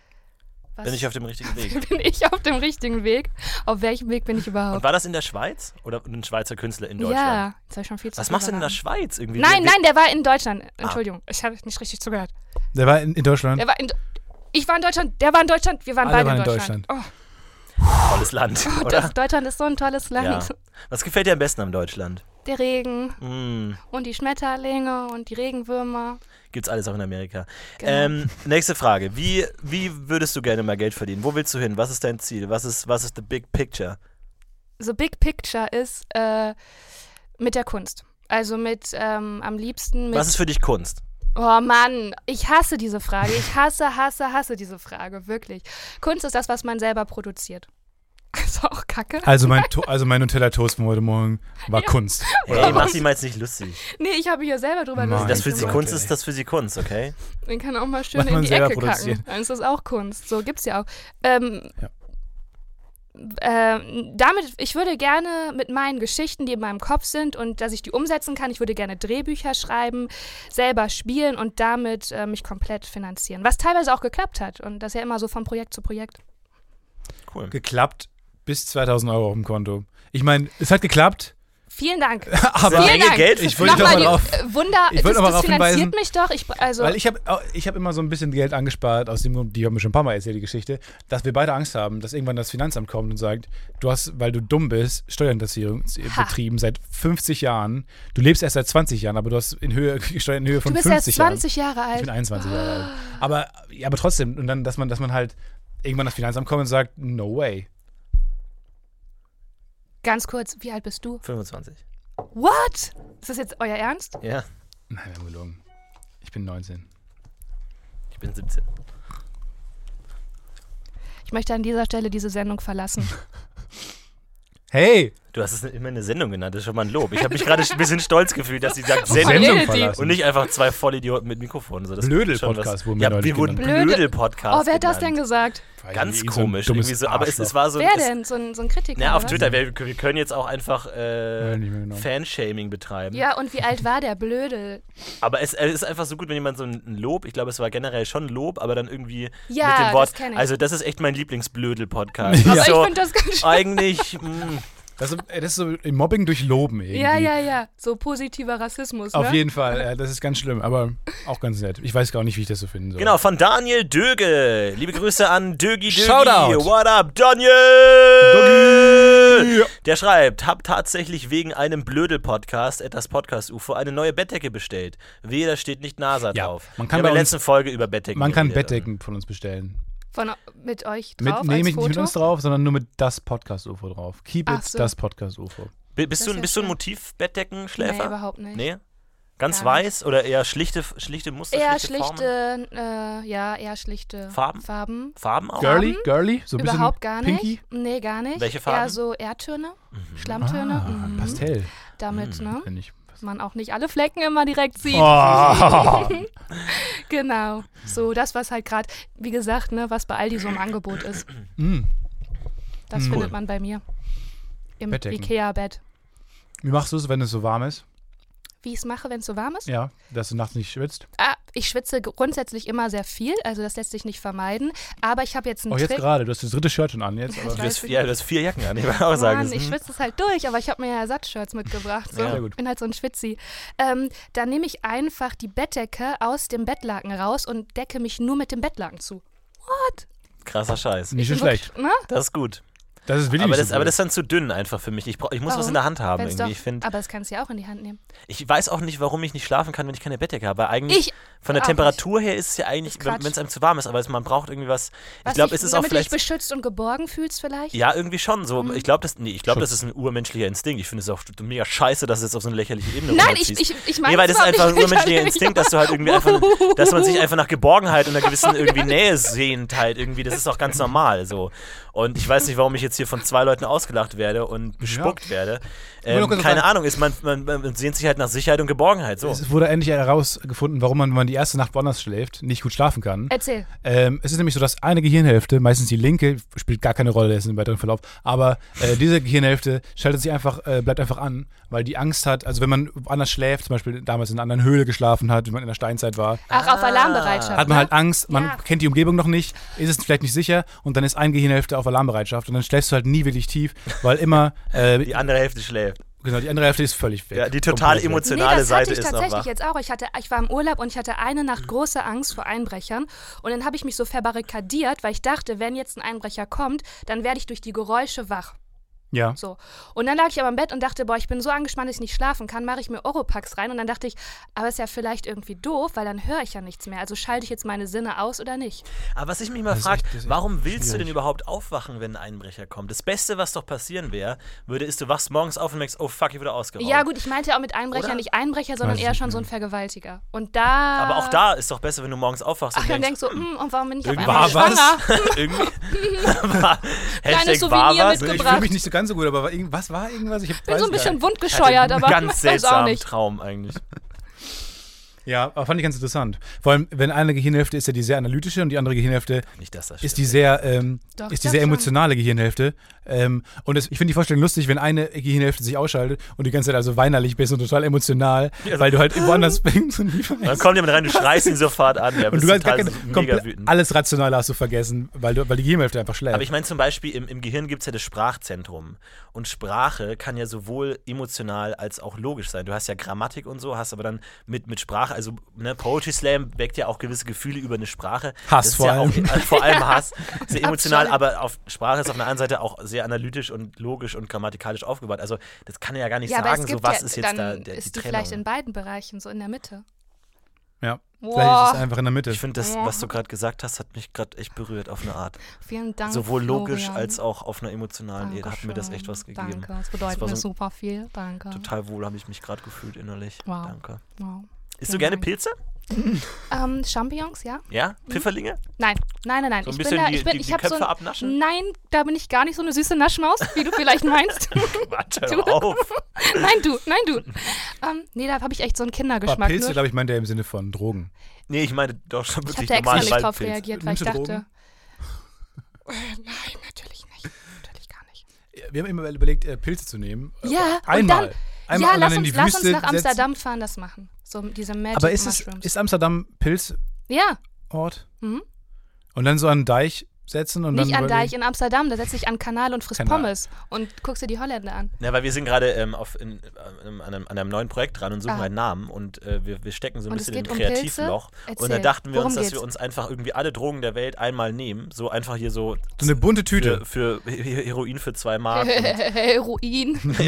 was Bin ich auf dem richtigen Weg. bin ich auf dem richtigen Weg? Auf welchem Weg bin ich Und überhaupt? war das in der Schweiz? Oder ein Schweizer Künstler in Deutschland? Ja, das habe ich schon viel zu Was viel machst du denn in der verraten. Schweiz? Irgendwie? Nein, Wer- nein, der war in Deutschland. Entschuldigung, ich habe nicht richtig zugehört. Der war in, in Deutschland. Der war in, ich war in Deutschland, der war in Deutschland, wir waren Alle beide waren in in Deutschland. Tolles Land, Oh, oder? das, Deutschland ist so ein tolles Land. Ja. Was gefällt dir am besten am Deutschland? Der Regen Mm, und die Schmetterlinge und die Regenwürmer. gibt's alles auch in Amerika. Genau. Ähm, nächste Frage. Wie, wie würdest du gerne mal Geld verdienen? Wo willst du hin? Was ist dein Ziel? Was ist, was ist the big picture? The big picture ist äh, mit der Kunst. Also mit ähm, am liebsten mit. Was ist für dich Kunst? Oh Mann, ich hasse diese Frage. Ich hasse, hasse, hasse diese Frage. Wirklich. Kunst ist das, was man selber produziert. Ist auch kacke. Also mein, to also mein Nutella-Toast von heute Morgen war Kunst. Hey, mach sie mal jetzt nicht lustig. Nee, ich habe hier selber drüber Mein lustig Das für sie Gott, Kunst ey. ist, das für sie Kunst, okay? Man kann auch mal schön Was in man die selber Ecke produziert. kacken. Dann ist das auch Kunst. So gibt's ja auch. Ähm, Ja. ähm, damit, ich würde gerne mit meinen Geschichten, die in meinem Kopf sind und dass ich die umsetzen kann, ich würde gerne Drehbücher schreiben, selber spielen und damit äh, mich komplett finanzieren. Was teilweise auch geklappt hat und das ja immer so von Projekt zu Projekt. Cool. Geklappt bis zweitausend Euro auf dem Konto. Ich meine, es hat geklappt. Vielen Dank. Aber Menge Vielen Dank. Geld. Ich wollte Nochmal noch mal die, drauf- äh, Wunder, ich wollte das, noch mal das darauf finanziert hinweisen, mich doch. Ich, also, Weil ich habe ich hab immer so ein bisschen Geld angespart, aus dem Grund, die haben mir schon ein paar Mal erzählt, die Geschichte, dass wir beide Angst haben, dass irgendwann das Finanzamt kommt und sagt, du hast, weil du dumm bist, Steuerhinterziehung Ha. betrieben seit fünfzig Jahren. Du lebst erst seit zwanzig Jahren, aber du hast in Höhe, Steuern in Höhe von du bist erst fünfzig Jahren. zwanzig Jahre Ich alt. bin einundzwanzig Jahre alt. Aber, ja, aber trotzdem, und dann, dass man, dass man halt irgendwann das Finanzamt kommt und sagt, no way. Ganz kurz, wie alt bist du? fünfundzwanzig. What? Ist das jetzt euer Ernst? Ja, Nein, wir haben gelogen. Ich bin neunzehn. ich bin siebzehn. Ich möchte an dieser Stelle diese Sendung verlassen. Hey! Du hast es immer eine Sendung genannt, das ist schon mal ein Lob. Ich habe mich gerade ein bisschen stolz gefühlt, dass sie sagt Sendung Sendung redet die? verlassen. und nicht einfach zwei Vollidioten mit Mikrofonen. So, das Blödel-Podcast schon was- wurden wir Ja, neulich wir wurden genannt. Blödel-Podcast Oh, wer hat das denn genannt. gesagt? Ganz Irgend so ein komisch. dummes Irgendwie so, aber es, es Arschloch. war so Wer es, denn? So ein, so ein Kritiker? Na, auf oder? Twitter. Wir, wir können jetzt auch einfach äh, Ja, nicht mehr genau. Fanshaming betreiben. Ja, und wie alt war der Blödel? Aber es, es ist einfach so gut, wenn jemand so ein ein Lob, ich glaube, es war generell schon Lob, aber dann irgendwie Ja, mit dem Wort. das kenn ich. Also, das ist echt mein Lieblingsblödel-Podcast. Aber Das ist ich so, finde das ganz schön. eigentlich. Mh, Das ist, das ist so Mobbing durch Loben irgendwie. Ja, ja, ja. So positiver Rassismus, Auf ne? jeden Fall, ja, das ist ganz schlimm, aber auch ganz nett. Ich weiß gar nicht, wie ich das so finden soll. Genau, von Daniel Döge. Liebe Grüße an Dögi Dögi. Shoutout. What up, Daniel? Doggy. Der schreibt, hab tatsächlich wegen einem Blödel-Podcast, etwas Podcast-U F O, eine neue Bettdecke bestellt. Wehe, da steht nicht NASA Ja, drauf. man kann Wir haben in bei der uns- letzten Folge über Bettdecken Man kann geredet. Bettdecken von uns bestellen. Von, mit euch Mit, drauf nee, als nicht Foto? mit uns drauf, sondern nur mit das Podcast-U F O drauf. Keep Ach it, so. das Podcast-U F O. B- Bist Das du, ist ja bist du ein schön. Motiv-Bettdeckenschläfer? Nee, überhaupt nicht. Nee? Ganz Gar weiß oder eher schlichte, schlichte Muster, Eher schlichte, Formen? schlichte, äh, ja, eher schlichte Farben? Farben. Farben auch? Girly? Girly? So ein bisschen Überhaupt gar nicht. pinky? Nee, gar nicht. Welche Farben? Eher so Erdtöne, Schlammtöne. Ah, mhm. Pastell. Damit, ne? Kenn ich. Man auch nicht alle Flecken immer direkt sieht. Oh. Genau. So, das, was halt gerade, wie gesagt, ne, was bei Aldi so im Angebot ist. Mm. Das Mm. findet man bei mir. Im Bettdecken. Ikea-Bett. Wie machst du es, wenn es so warm ist? Wie ich es mache, wenn es so warm ist? Ja, dass du nachts nicht schwitzt. Ah, ich schwitze grundsätzlich immer sehr viel, also das lässt sich nicht vermeiden. Aber ich habe jetzt einen Auch jetzt Trick. gerade, du hast das dritte Shirt schon an jetzt. Ja, Aber ich Du hast, weiß ja, du hast vier Jacken an, ich würde auch sagen. Mann, das- ich hm. schwitze es halt durch, aber ich habe mir ja Ersatzshirts mitgebracht. So. Ja. Sehr gut. Ich bin halt so ein Schwitzi. Ähm, dann nehme ich einfach die Bettdecke aus dem Bettlaken raus und decke mich nur mit dem Bettlaken zu. What? Krasser Scheiß. nicht so Bin schlecht. wirklich- Ne? Das ist gut. Das ist wirklich Aber nicht das, so aber gut. das ist dann zu dünn einfach für mich. Ich, brauch, ich muss was Warum? in der Hand haben. Wenn's Irgendwie. Doch, Ich, find, aber das kannst du ja auch in die Hand nehmen. ich weiß auch nicht, warum ich nicht schlafen kann, wenn ich keine Bettdecke habe. Weil eigentlich Ich von der auch Temperatur her ist es ja eigentlich, Ist wenn Quatsch. es einem zu warm ist, aber es, man braucht irgendwie was. Ich Was glaube, dich- es ist auch damit du dich vielleicht. beschützt und geborgen fühlst vielleicht? Ja, irgendwie schon. So, Mhm. ich glaube, das, nee, ich glaub, das Schutz. ist ein urmenschlicher Instinkt. Ich finde es auch mega scheiße, dass es jetzt auf so eine lächerliche Ebene Nein, ich, runterziehst. ich, ich meine Nee, weil das ist einfach ein urmenschlicher Instinkt, dass du halt irgendwie einfach, dass man sich einfach nach Geborgenheit und einer gewissen irgendwie Nähe sehnt halt irgendwie. Das ist auch ganz normal so. Und ich weiß nicht, warum ich jetzt hier von zwei Leuten ausgelacht werde und bespuckt werde. nur Ähm, kurz keine sagen- Ahnung, ist man, man, man sehnt sich halt nach Sicherheit und Geborgenheit. So. Es wurde endlich herausgefunden, warum man, wenn man die erste Nacht woanders schläft, nicht gut schlafen kann. Erzähl. Ähm, es ist nämlich so, dass eine Gehirnhälfte, meistens die linke, spielt gar keine Rolle jetzt im weiteren Verlauf, aber äh, diese Gehirnhälfte schaltet sich einfach, äh, bleibt einfach an, weil die Angst hat, also wenn man woanders schläft, zum Beispiel damals in einer anderen Höhle geschlafen hat, wenn man in der Steinzeit war, Ach, auf Alarmbereitschaft. hat man ne? halt Angst, man Ja. kennt die Umgebung noch nicht, ist es vielleicht nicht sicher und dann ist eine Gehirnhälfte auf Alarmbereitschaft und dann schläfst du halt nie wirklich tief, weil immer, äh, Die andere Hälfte schläft. genau, die andere Hälfte ist völlig weg. Ja, die total Komplett weg. emotionale Nee, das Seite hatte ich ist noch tatsächlich wach. jetzt auch. Ich, hatte, ich war im Urlaub und ich hatte eine Nacht große Angst vor Einbrechern. Und dann habe ich mich so verbarrikadiert, weil ich dachte, wenn jetzt ein Einbrecher kommt, dann werde ich durch die Geräusche wach. Ja. So. Und dann lag ich aber im Bett und dachte, boah, ich bin so angespannt, dass ich nicht schlafen kann, mache ich mir Oropax rein. Und dann dachte ich, aber ist ja vielleicht irgendwie doof, weil dann höre ich ja nichts mehr. Also schalte ich jetzt meine Sinne aus oder nicht? Aber was ich mich mal Das ist frage, echt- das ist warum willst du schwierig. denn überhaupt aufwachen, wenn ein Einbrecher kommt? Das Beste, was doch passieren wäre, würde, ist, du wachst morgens auf und merkst, oh fuck, ich wurde ausgeraubt. Ja gut, ich meinte ja auch mit Einbrecher Oder? nicht Einbrecher, sondern Weiß eher ich schon nicht. so ein Vergewaltiger. Und da... Aber auch da ist doch besser, wenn du morgens aufwachst Ach, und dann denkst, denkst du, hm, und warum bin ich auf Irgendwie einmal war was? schwanger? irgendwie. War- Hashtag Souvenir war was. mit- Ich gebracht. fühle mich nicht so ganz so gut, aber war irgend- was war irgendwas? Ich hab, Ich bin so ein bisschen Ich wundgescheuert, hatte aber einen ganz ich weiß auch seltsamen nicht. Traum eigentlich. Ja, aber fand ich ganz interessant. Vor allem, wenn eine Gehirnhälfte ist ja die sehr analytische und die andere Gehirnhälfte Nicht, dass das ist die sehr, ähm, Doch, ist die ich sehr glaub schon. emotionale Gehirnhälfte. Ähm, und das, ich finde die Vorstellung lustig, wenn eine Gehirnhälfte sich ausschaltet und die ganze Zeit also weinerlich bist und total emotional, Ja, weil du halt woanders bist und nie Dann weißt. kommt jemand rein, du schreist ihn sofort an. Ja, Und bist du hast gar total keine, mega komplett wütend. alles Rationale hast du vergessen, weil, du, weil die Gehirnhälfte einfach schläft. Aber ich meine zum Beispiel, im, im Gehirn gibt es ja das Sprachzentrum. Und Sprache kann ja sowohl emotional als auch logisch sein. Du hast ja Grammatik und so, hast aber dann mit, mit Sprache, also ne, Poetry Slam weckt ja auch gewisse Gefühle über eine Sprache. Hass das ist vor ja allem. Auch, äh, vor allem Hass. Sehr emotional, Absolut. aber auf Sprache ist auf einer anderen Seite auch sehr analytisch und logisch und grammatikalisch aufgebaut. Also das kann er ja gar nicht Ja, aber sagen, es so gibt was ja, ist jetzt dann da der, ist die die vielleicht in Trennung. beiden Bereichen, so in der Mitte. ja, Wow. vielleicht ist es einfach in der Mitte. Ich finde, das, was du gerade gesagt hast, hat mich gerade echt berührt auf eine Art. Vielen Dank, Sowohl logisch Florian. als auch auf einer emotionalen Ebene hat mir das echt was gegeben. Danke, das bedeutet war mir so super viel. Danke. Total wohl habe ich mich gerade gefühlt innerlich. Wow. Danke. Wow. Isst Vielen du gerne Dank. Pilze? Ähm, Champignons, ja? Ja? Pfifferlinge? Nein, nein, nein, nein. So ein ich bisschen bin da, die, ich bin, die, ich die hab Köpfe so ein, abnaschen? Nein, da bin ich gar nicht so eine süße Naschmaus, wie du vielleicht meinst. Warte Du- doch auf. Nein, du, nein, du. Ähm, nee, da habe ich echt so einen Aber Kindergeschmack. Pilze, nur. glaube ich, meint er im Sinne von Drogen. Nee, ich meine doch schon Ich wirklich habe da extra normalen nicht drauf Waldpilz. reagiert, weil ich Nimmst du dachte. Äh, nein, natürlich nicht. Natürlich gar nicht. Wir haben immer überlegt, äh, Pilze zu nehmen. Äh, Ja, und Einmal. dann- Einmal ja, und lass dann in uns, die lass Wüste uns nach setzen. Amsterdam fahren, das machen. So diese Magic Aber ist, es, Mushrooms. ist Amsterdam Pilzort? ja, mhm. Und dann so an den Deich setzen und nicht dann an überlegen- Deich in Amsterdam, da setze ich an Kanal und friss Kanal. Pommes und guckst dir die Holländer an. Ja, weil wir sind gerade ähm, auf in, ähm, an, einem, an einem neuen Projekt dran und suchen Ah. einen Namen und äh, wir, wir stecken so ein Und es bisschen im geht um Kreativloch. Pilze? Und da Erzähl, dachten wir uns, worum dass geht's? wir uns einfach irgendwie alle Drogen der Welt einmal nehmen. So einfach hier so So eine bunte Tüte. für, für He- Heroin für zwei Mark. und, Heroin. ja,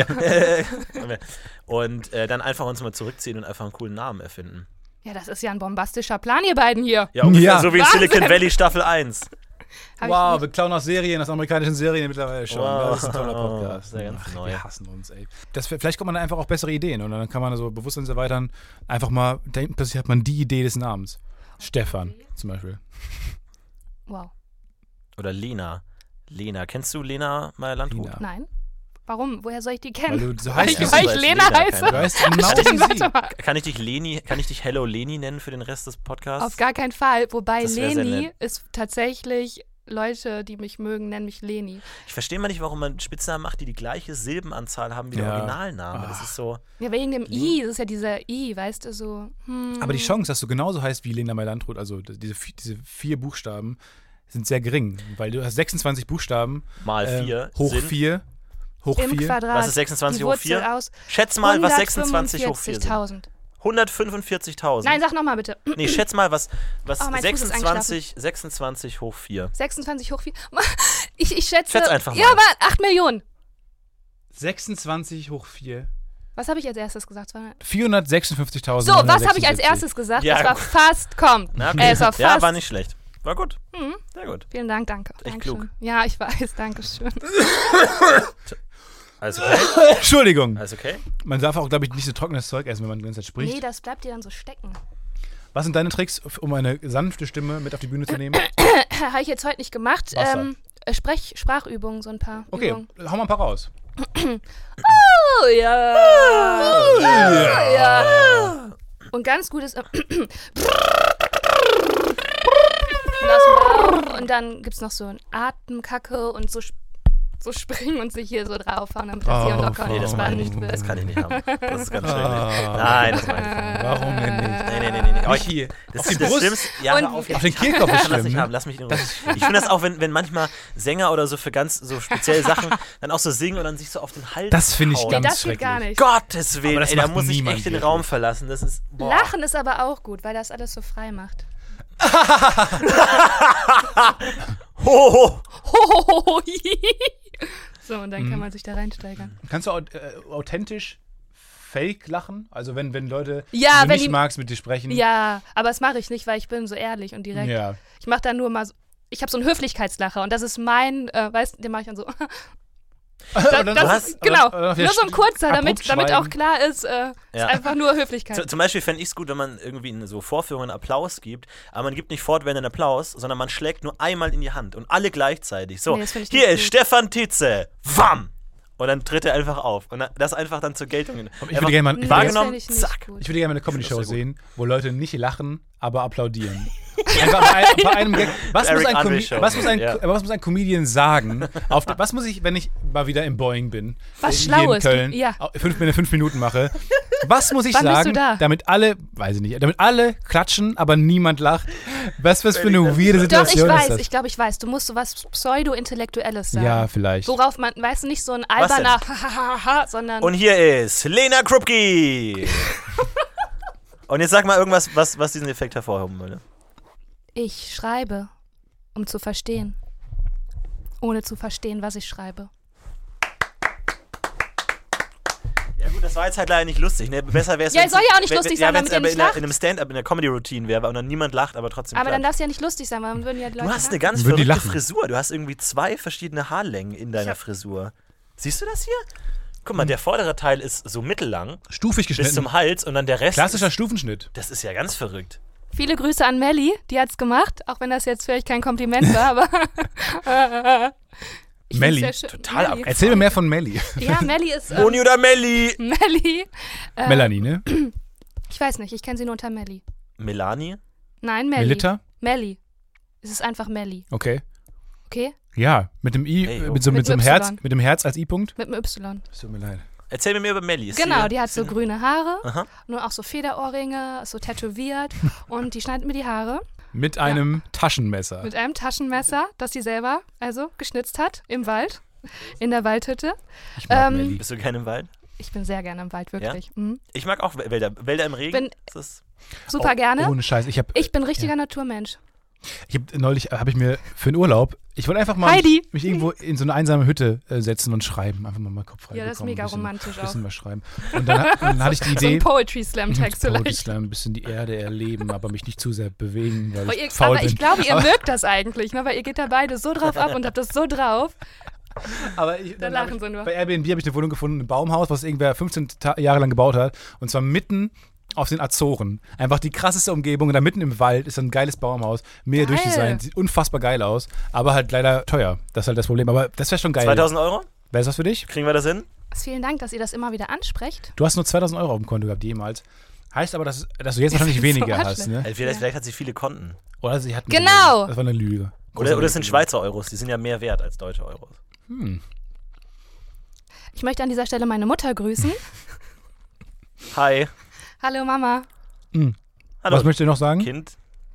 und äh, dann einfach uns mal zurückziehen und einfach einen coolen Namen erfinden. Ja, das ist ja ein bombastischer Plan, ihr beiden hier. Ja, ungefähr Ja. so wie in Wahnsinn. Silicon Valley Staffel eins. Hab Wow, ich wir klauen aus Serien, aus amerikanischen Serien mittlerweile schon. Wow. Das ist ein toller Podcast. Sehr ganz Ach, neu. wir hassen uns, ey. Das, vielleicht kommt man da einfach auch bessere Ideen und dann kann man so Bewusstsein erweitern. Einfach mal, denken, plötzlich hat man die Idee des Namens. Stefan zum Beispiel. nicht. Wow. Oder Lena. Lena. Kennst du Lena Meyer-Landrut? Lena. Nein. Warum? Woher soll ich die Weil kennen? du so Weil heißt. ich, ja. weil Du ich heißt Lena Lena, heiße. keine Du heißt genau Stimmt, wie warte sie. mal. Kann ich dich Leni, kann ich dich Hello Leni nennen für den Rest des Podcasts? Auf gar keinen Fall. Wobei Das wär sehr Leni nett. ist tatsächlich, Leute, die mich mögen, nennen mich Leni. Ich verstehe mal nicht, warum man Spitznamen macht, die die gleiche Silbenanzahl haben wie der Ja. Originalname. Das Ah. ist so. Ja, wegen dem I, das ist ja dieser I, weißt du, so. Hm. Aber die Chance, dass du genauso heißt wie Lena Meyer-Landrut, also diese, vi- diese vier Buchstaben, sind sehr gering. Weil du hast sechsundzwanzig Buchstaben. Mal äh, vier. Hoch sind, vier. Hoch Im vier. Quadrat. Was ist sechsundzwanzig die hoch Wurzel vier? aus Schätz mal, was sechsundzwanzig hoch vier sind. hundertfünfundvierzigtausend. hundertfünfundvierzigtausend. Nein, sag nochmal bitte. Nee, schätz mal, was, was Oh, mein Fuß ist sechsundzwanzig, sechsundzwanzig hoch vier. sechsundzwanzig hoch vier. Ich, ich schätze. Schätz einfach mal. Ja, aber acht Millionen. sechsundzwanzig hoch vier. Was habe ich als erstes gesagt? War- vierhundertsechsundfünfzigtausend. So, was habe ich als erstes gesagt? Ja, es war gut. fast, komm. Na, Äh, es war fast. ja, war nicht schlecht. War gut. Mhm. Sehr gut. Vielen Dank, danke. Echt Dankeschön. klug. Ja, ich weiß, danke schön. Alles okay? Entschuldigung. Alles okay? Man darf auch, glaube ich, nicht so trockenes Zeug essen, wenn man die ganze Zeit spricht. Nee, das bleibt dir dann so stecken. Was sind deine Tricks, um eine sanfte Stimme mit auf die Bühne zu nehmen? Habe ich jetzt heute nicht gemacht. Wasser. Ähm, äh, Sprech, Sprachübungen, so ein paar Okay, Übungen. hau mal ein paar raus. Oh ja. Oh, ja. ja. Und ganz gut ist. äh, und aus dem Bauch. Und dann gibt es noch so ein Atemkacke und so, sp- so springen und sich hier so draufhauen, damit das hier Oh, locker Nee, und das Oh. meine ich spannend nicht. Das wird. kann ich nicht haben. Das ist ganz schön. Ah. Nein, das meine ich nicht. Warum denn nicht? Nee, nee, nee, nee. nee. Oh, Nicht ich, hier. das Auf die ist das Brust. Schlimmste. Ja, Und- hör auf, Auf den Kehlkopf Ich ist kann das schlimm, nicht ne? haben, lass mich in Ruhe. Ich finde das auch, wenn, wenn manchmal Sänger oder so für ganz so spezielle Sachen dann auch so singen und dann sich so auf den Hals Das finde ich hauen. Nee, ganz das geht gar schrecklich. nicht. Gottes Willen, Aber das ey, da macht muss ich niemand echt den wirklich. Raum verlassen. Das ist, boah. Lachen ist aber auch gut, weil das alles so frei macht. Ho, ho. So, und dann kann man sich da reinsteigern. Kannst du au- äh, authentisch fake lachen? Also wenn, wenn Leute, Ja, die du wenn nicht die- magst, mit dir sprechen? Ja, aber das mache ich nicht, weil ich bin so ehrlich und direkt. Ja. Ich mache dann nur mal so, ich habe so einen Höflichkeitslacher und das ist mein, äh, weißt, den mache ich dann so. Und Da, dann- das hast- ist, genau, oder- oder nur so ein kurzer, damit, abrupt damit auch schweigen. klar ist, äh, ist Ja. einfach nur Höflichkeit. Z- Zum Beispiel fände ich es gut, wenn man irgendwie in so Vorführungen Applaus gibt, aber man gibt nicht fortwährenden Applaus, sondern man schlägt nur einmal in die Hand und alle gleichzeitig. So, Nee, das find ich hier nicht ist gut. Stefan Tietze. Wam! Und dann tritt er einfach auf. Und dann, das einfach dann zur Geltung. Ich würde gerne mal, Nee, wahrgenommen, das fänd ich nicht zack. gut. ich würde gerne mal eine Comedy-Show Das ist sehr sehen, wo Leute nicht lachen, aber applaudieren. Einfach bei, ein, bei einem Gag. Was muss, Eric ein Andre Com- Show. was, muss ein, Ja. was muss ein Comedian sagen? Auf der, was muss ich, wenn ich mal wieder im Boeing bin? Was äh, Schlaues, Hier in Köln, du- ja. au- fünf, eine fünf Minuten mache. Was muss ich Wann bist sagen, du da? damit alle, weiß ich nicht, damit alle klatschen, aber niemand lacht? Was, was für eine Berlin, weirde Doch, ich Situation ist weiß, das? ich glaube, ich weiß. Du musst so was Pseudo-Intellektuelles sagen. Ja, vielleicht. Worauf man, weißt du, nicht so ein Was denn? alberner Hahaha, sondern Und hier ist Lena Krupke. Und jetzt sag mal irgendwas, was, was diesen Effekt hervorheben würde. ich schreibe, um zu verstehen. Ohne zu verstehen, was ich schreibe. Ja gut, das war jetzt halt leider nicht lustig. Ne? Besser wäre es, Ja, wenn's- soll ja auch nicht wenn- lustig ja, sein, wenn's damit ihr aber nicht in, der, lacht. in einem Stand-up, in der Comedy-Routine wäre und dann niemand lacht, aber trotzdem Aber dann klatscht. darf es ja nicht lustig sein, weil dann würden ja die Leute Du hast eine lachen. ganz Würden die verrückte lachen? Frisur. Du hast irgendwie zwei verschiedene Haarlängen in deiner hab- Frisur. Siehst du das hier? Guck mal, der vordere Teil ist so mittellang Stufig bis geschnitten. zum Hals und dann der Rest Klassischer ist, Stufenschnitt. das ist ja ganz verrückt. Viele Grüße an Melli, die hat's gemacht, auch wenn das jetzt vielleicht kein Kompliment war, aber ich Melli, find's sehr schön. total Melli. Erzähl mir mehr von Melli. Ja, Melli ist ähm, Moni oder Melli? Melli. Äh, Melanie, ne? Ich weiß nicht, ich kenne sie nur unter Melli. Melanie? Nein, Melli. Melita? Melli. Es ist einfach Melli, Okay. okay? Ja, mit dem I, Hey, oh. mit so, mit Mit so einem Y. Herz, mit dem Herz als I-Punkt. Mit einem Y. Es tut mir leid. Erzähl mir mehr über Melli. Ist Genau, sie- die hat so grüne Haare, Aha. nur auch so Federohrringe, so tätowiert und die schneidet mir die Haare Mit einem Taschenmesser. mit einem Taschenmesser, das sie selber also geschnitzt hat im Wald, in der Waldhütte. Ich mag ähm, Melli. Bist du gerne im Wald? Ich bin sehr gerne im Wald, wirklich. Mhm. Ich mag auch Wälder. Wälder im Regen. Bin- das ist Super gerne. Ohne Scheiß. Ich habe Ich bin richtiger Naturmensch. ich hab, neulich habe ich mir für einen Urlaub, ich wollte einfach mal Heidi. mich irgendwo in so eine einsame Hütte äh, setzen und schreiben. Einfach mal meinen Kopf frei Ja, das ist bekommen, mega ein bisschen, romantisch Ein bisschen auch. was schreiben. Und dann, und dann hatte ich die So Idee, ein Poetry Slam Text Poetry vielleicht. Slam, ein bisschen die Erde erleben, aber mich nicht zu sehr bewegen, weil Aber, ich ihr, faul aber bin. ich glaube, ihr aber, mögt das eigentlich, ne? Weil ihr geht da beide so drauf ab und habt das so drauf. aber ich, Da dann lachen hab ich, sie nur. bei Airbnb habe ich eine Wohnung gefunden, ein Baumhaus, was irgendwer fünfzehn Ta- Jahre lang gebaut hat. Und zwar mitten auf den Azoren. Einfach die krasseste Umgebung. Und da mitten im Wald ist ein geiles Baumhaus. Meer Geil. durchdesignt. Sieht unfassbar geil aus. Aber halt leider teuer. Das ist halt das Problem. Aber das wäre schon geil. zweitausend Euro? Wäre das was für dich? Kriegen wir das hin? Vielen Dank, dass ihr das immer wieder ansprecht. Du hast nur zweitausend Euro auf dem Konto gehabt, jemals. Heißt aber, dass, dass du jetzt Ja, wahrscheinlich das ist so weniger hast, arschlich. ne? Also vielleicht, vielleicht hat sie viele Konten. Oder sie hatten Genau. Das war eine Lüge. Oder, oder es sind Schweizer Euros. Die sind ja mehr wert als deutsche Euros. Hm. Ich möchte an dieser Stelle meine Mutter grüßen. Hi. Hallo Mama. Hm. Hallo, Was möchtest du noch sagen? Kind.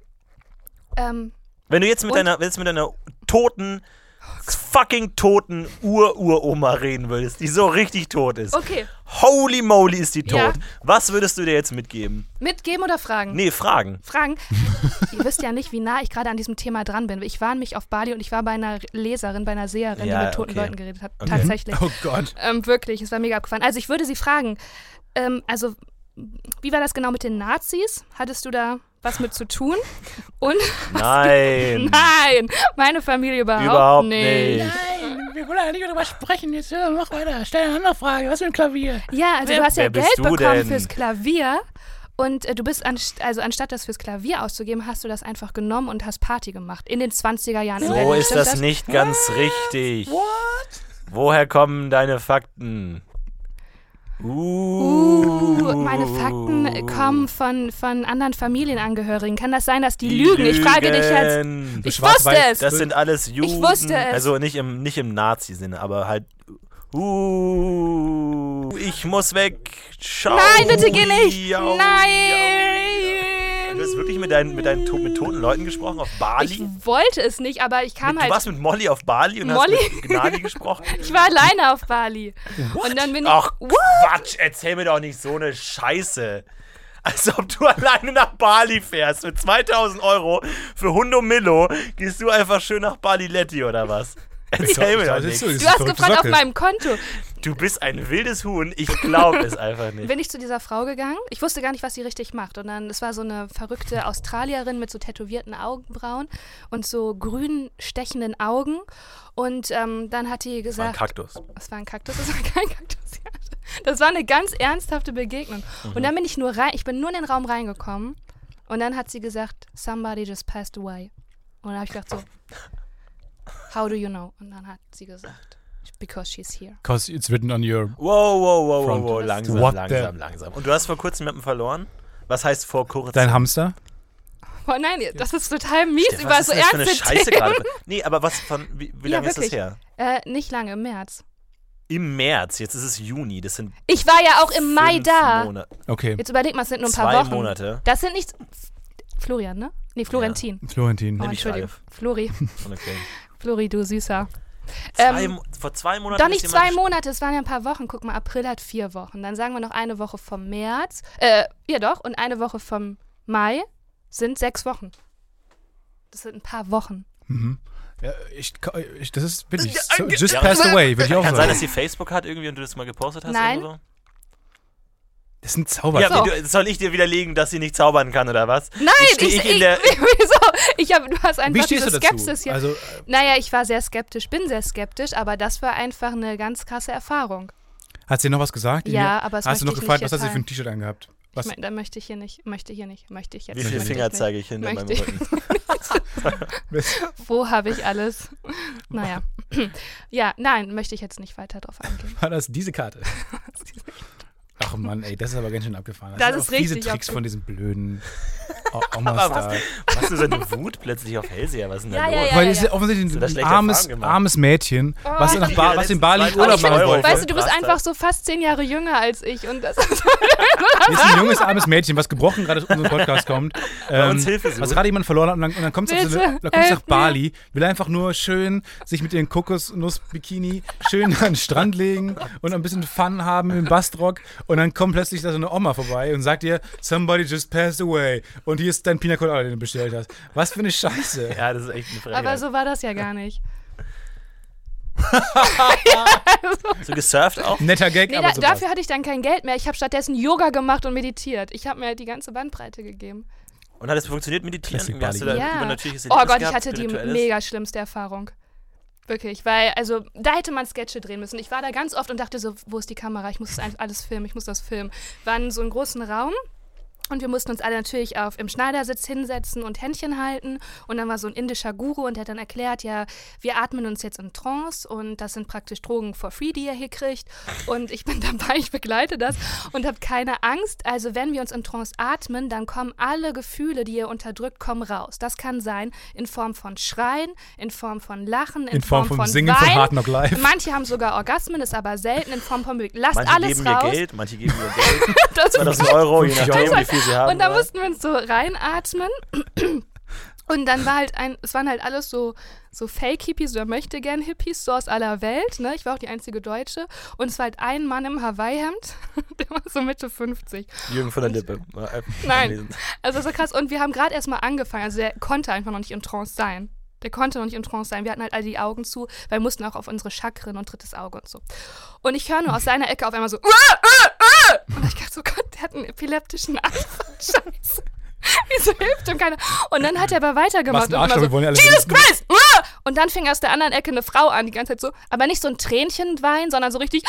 Ähm, Wenn du jetzt mit Und? deiner, jetzt mit deiner toten, fucking toten Ur-Uroma reden würdest, die so richtig tot ist. okay, Holy moly ist die tot. Ja. Was würdest du dir jetzt mitgeben? mitgeben oder fragen? Nee, fragen. Fragen. Ihr wisst ja nicht, wie nah ich gerade an diesem Thema dran bin. Ich war nämlich auf Bali und ich war bei einer Leserin, bei einer Seherin, Ja, die mit toten okay. Leuten geredet hat. Okay. Tatsächlich. Oh Gott. Ähm, wirklich, es war mega abgefahren. Also ich würde sie fragen, ähm, also wie war das genau mit den Nazis? Hattest du da was mit zu tun? Und Nein. nein, meine Familie überhaupt, Überhaupt nicht. nicht. Nein, wir wollen eigentlich darüber sprechen. Jetzt äh, mach weiter. Stell eine andere Frage. Was für ein Klavier? Ja, also Wer- du hast ja wer bist Geld du bekommen denn? fürs Klavier und äh, du bist, anst also anstatt das fürs Klavier auszugeben, hast du das einfach genommen und hast Party gemacht. In den zwanziger Jahren. in So Berlin. ist Stimmt das nicht ganz richtig. What? Woher kommen deine Fakten? Uh, meine Fakten kommen von, von anderen Familienangehörigen. Kann das sein, dass die, lügen? Ich frage dich jetzt. Lügen. Ich wusste es. Das sind alles Juden. wusste es. Also nicht im, nicht im Nazi-Sinne, aber halt. Uh, ich muss weg. Schau. Nein, bitte geh nicht. Jau, Nein. Du hast wirklich mit deinen, mit deinen to mit toten Leuten gesprochen auf Bali? Ich wollte es nicht, aber ich kam Mit, du halt. warst mit Molly auf Bali und Molly? hast mit Gnadi gesprochen? Ich war alleine auf Bali. Und dann bin ich. Ach Quatsch, erzähl mir doch nicht so eine Scheiße. Als ob du alleine nach Bali fährst mit zweitausend Euro für Hundo Millo, gehst du einfach schön nach Baliletti oder was? Erzähl mir doch nichts. Du hast gefragt auf meinem Konto. Du bist ein wildes Huhn, ich glaube es einfach nicht. Bin ich zu dieser Frau gegangen. Ich wusste gar nicht, was sie richtig macht. Und dann, es war so eine verrückte Australierin mit so tätowierten Augenbrauen und so grün stechenden Augen. Und ähm, dann hat die Das war ein gesagt, Kaktus. das war ein Kaktus, das war kein Kaktus. Ja. Das war eine ganz ernsthafte Begegnung. Mhm. Und dann bin ich nur rein, ich bin nur in den Raum reingekommen. Und dann hat sie gesagt, somebody just passed away. Und dann habe ich gedacht so, how do you know? Und dann hat sie gesagt, because she's here. Because it's written on your... Wow, wow, wow, Front. wow, wow, langsam, What langsam, the- langsam. Und du hast vor kurzem jemanden verloren? Was heißt vor kurzem? Dein Hamster? Oh nein, das ist total mies, Ja, über was so ist das für eine ernste Scheiße Themen. gerade? Nee, aber was von, wie, wie Ja, lange ist das wirklich. her? Äh, nicht lange, im März. Im März, jetzt ist es Juni, das sind Ich war ja auch im Mai fünf da. Monate. Okay. Jetzt überleg mal, es sind nur ein paar Zwei Wochen. Monate. Das sind nicht... Florian, ne? Nee, Florentin. Florentin. Oh, Nenn mich Entschuldigung. Ralf. Flori. Okay. Flori, du Süßer. Zwei, Ähm, Mo- vor zwei Monaten Doch ist nicht jemand zwei gest- Monate, es waren ja ein paar Wochen. Guck mal, April hat vier Wochen. Dann sagen wir noch eine Woche vom März. Äh, ja doch, und eine Woche vom Mai sind sechs Wochen. Das sind ein paar Wochen. Mhm. Ja, ich, ich, das ist wirklich... So, Ja, just ja, passed away, würde ich auch Kann sein, dass sagen. sie Facebook hat irgendwie und du das mal gepostet hast Nein. oder so? Das ist ein Zauber. Ja, So. wie, du, soll ich dir widerlegen, dass sie nicht zaubern kann oder was? Nein, Jetzt steh ich, ich ich, in der- wieso? Ich hab, du hast Wie einfach stehst diese du dazu? Skepsis hier. Also, äh, Naja, ich war sehr skeptisch, bin sehr skeptisch, aber das war einfach eine ganz krasse Erfahrung. hat sie noch was gesagt? Ja, aber das Hast du noch möchte ich gefragt, nicht was hat sie für ein jetzt T-Shirt angehabt? Was? Ich mein, da möchte ich hier nicht, möchte hier nicht, möchte ich jetzt Wie viele möchte Finger ich nicht. zeige ich hinter Möchte meinem ich- Rücken? Wo habe ich alles? Naja. Ja, nein, möchte ich jetzt nicht weiter drauf eingehen. War das diese Karte? Ach Mann, ey, das ist aber ganz schön abgefahren. Das sind ist auch Diese richtig Tricks abge- von diesen blöden O- Aber Omas was, da. was ist so eine Wut plötzlich auf Hellseher? Was ist denn da Ja, los? ja, ja. Weil es ist ja offensichtlich Hast du da ein schlechte armes, Erfahrungen gemacht? armes Mädchen, Oh, was, ich nach hab ba die was in letzten Bali zwei, Urlaub drei machen Euro wollte. Weißt du, du bist Bastard. einfach so fast zehn Jahre jünger als ich und das ist Hier ist ein junges, armes Mädchen, was gebrochen gerade aus unserem Podcast kommt. Bei uns Ähm, Hilfe sucht. was gerade jemand verloren hat und dann, und dann kommt sie auf so eine- Bitte, dann kommt sie nach helft mir. Bali, will einfach nur schön sich mit ihren Kokosnuss-Bikini schön an den Strand legen und ein bisschen Fun haben im Bastrock und dann kommt plötzlich da so eine Oma vorbei und sagt ihr, somebody just passed away und hier ist dein Pina Colada, den du bestellt hast. Was für eine Scheiße. Ja, das ist echt eine Frechheit. aber so war das ja gar nicht. So gesurft auch? Netter Gag, Nee, aber da, so dafür hatte ich dann kein Geld mehr. Ich habe stattdessen Yoga gemacht und meditiert. Ich habe mir die ganze Bandbreite gegeben. Und hat es funktioniert meditieren? Classic Irgendwie hast du Bali. da Ja. übernatürliches Oh Erlebnis Gott, ich gehabt, hatte die spirituelles? mega schlimmste Erfahrung. Wirklich, weil, also, da hätte man Sketche drehen müssen. Ich war da ganz oft und dachte so, wo ist die Kamera? Ich muss das einfach alles filmen, ich muss das filmen. Wir waren in so einem großen Raum. Und wir mussten uns alle natürlich auf im Schneidersitz hinsetzen und Händchen halten. Und dann war so ein indischer Guru und der hat dann erklärt, ja, wir atmen uns jetzt in Trance und das sind praktisch Drogen for free, die ihr hier kriegt. Und ich bin dabei, ich begleite das und habe keine Angst. Also wenn wir uns in Trance atmen, dann kommen alle Gefühle, die ihr unterdrückt, kommen raus. Das kann sein in Form von Schreien, in Form von Lachen, in, in Form von von Singen Weinen. von Hard Knock Live. Manche haben sogar Orgasmen, ist aber selten in Form von Bewegung. Lasst Manche alles geben raus. mir Geld, manche geben mir Geld. Das zweitausend Euro, je fünfzig nachdem, Euro. wie viel sie haben. Und da oder? mussten wir uns so reinatmen. Und dann war halt ein, es waren halt alles so, so Fake-Hippies oder Möchtegern-Hippies, so aus aller Welt, ne? Ich war auch die einzige Deutsche. Und es war halt ein Mann im Hawaii-Hemd, der war so Mitte fünfzig. Jürgen von der Lippe. Mal Nein. anlesen. Also so krass. Und wir haben gerade erst mal angefangen, also der konnte einfach noch nicht in Trance sein. Der konnte noch nicht in Trance sein. Wir hatten halt alle die Augen zu, weil wir mussten auch auf unsere Chakren und drittes Auge und so. Und ich höre nur aus seiner Ecke auf einmal so "Uah, uah, uah!" Und ich dachte so, Gott, der hat einen epileptischen Anfall. Scheiße. Wieso hilft ihm keiner? Und dann hat er aber weitergemacht. Was ein und Arschloch, immer wir so, wollen ja alle Jesus wissen. Christ! Uah! Und dann fing aus der anderen Ecke eine Frau an, die ganze Zeit so, aber nicht so ein Tränchenwein, sondern so richtig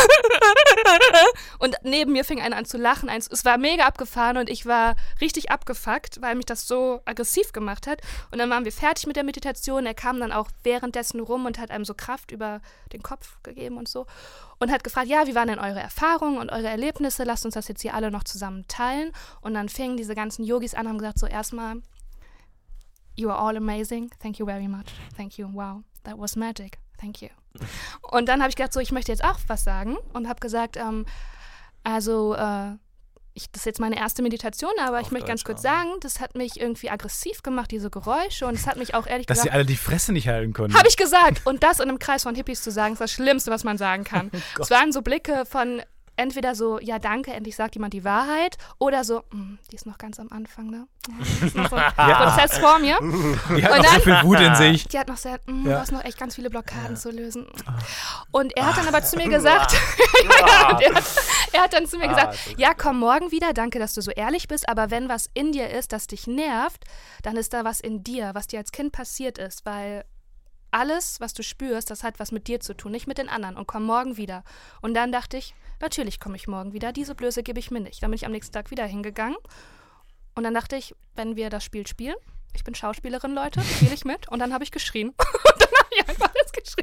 und neben mir fing einer an zu lachen. Es war mega abgefahren und ich war richtig abgefuckt, weil mich das so aggressiv gemacht hat. Und dann waren wir fertig mit der Meditation. Er kam dann auch währenddessen rum und hat einem so Kraft über den Kopf gegeben und so. Und hat gefragt, ja, wie waren denn eure Erfahrungen und eure Erlebnisse? Lasst uns das jetzt hier alle noch zusammen teilen. Und dann fingen diese ganzen Yogis an und haben gesagt, so erstmal, you are all amazing. Thank you very much. Thank you. Wow, that was magic. Thank you. Und dann habe ich gedacht, so, ich möchte jetzt auch was sagen und habe gesagt, ähm, also, äh, ich, das ist jetzt meine erste Meditation, aber Auf ich möchte ganz Deutsch, kurz ja. sagen, das hat mich irgendwie aggressiv gemacht, diese Geräusche, und es hat mich auch ehrlich Dass sie gesagt, alle die Fresse nicht halten konnten. habe ich gesagt. Und das in einem Kreis von Hippies zu sagen, ist das Schlimmste, was man sagen kann. Oh Es waren so Blicke von entweder so, ja danke, endlich sagt jemand die Wahrheit, oder so, "Mm, die ist noch ganz am Anfang, ne? Die ist noch so ein Prozess vor mir. Die hat Und noch so dann- viel Wut in sich. Die hat noch sehr, mm, Ja. du hast noch echt ganz viele Blockaden zu lösen. Und er hat dann aber zu mir gesagt, und er, hat, er hat dann zu mir gesagt, ja, komm morgen wieder, danke, dass du so ehrlich bist, aber wenn was in dir ist, das dich nervt, dann ist da was in dir, was dir als Kind passiert ist, weil alles, was du spürst, das hat was mit dir zu tun, nicht mit den anderen, und komm morgen wieder. Und dann dachte ich, natürlich komme ich morgen wieder, diese Blöße gebe ich mir nicht. Dann bin ich am nächsten Tag wieder hingegangen und dann dachte ich, wenn wir das Spiel spielen, ich bin Schauspielerin, Leute, spiele ich mit, und dann habe ich geschrien. Und dann habe ich einfach alles geschrien.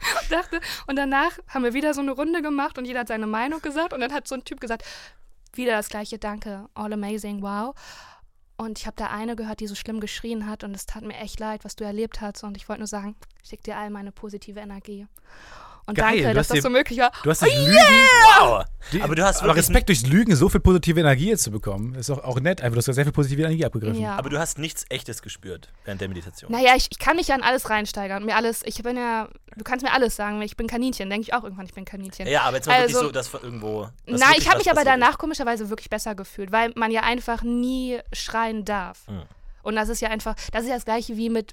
dachte, und danach haben wir wieder so eine Runde gemacht und jeder hat seine Meinung gesagt und dann hat so ein Typ gesagt, wieder das gleiche, danke, all amazing, wow. Und ich habe da eine gehört, die so schlimm geschrien hat und es tat mir echt leid, was du erlebt hast und ich wollte nur sagen, ich schicke dir all meine positive Energie. Und Geil, danke, dass das so möglich war. Du hast durch oh, Lügen, yeah! Wow. die, Aber du hast aber wirklich Respekt durchs Lügen, so viel positive Energie jetzt zu bekommen, ist auch, auch nett. Einfach, du hast sehr viel positive Energie abgegriffen. Ja. Aber du hast nichts Echtes gespürt während der Meditation. Naja, ich, ich kann mich ja an alles reinsteigern. Mir alles, ich bin ja, du kannst mir alles sagen, ich bin Kaninchen, denke ich auch irgendwann, ich bin Kaninchen. Ja, aber jetzt mal Also, wirklich so, dass irgendwo... dass Nein, wirklich ich habe was mich aber passiert danach komischerweise wirklich besser gefühlt, weil man ja einfach nie schreien darf. Hm. Und das ist ja einfach, das ist ja das Gleiche wie mit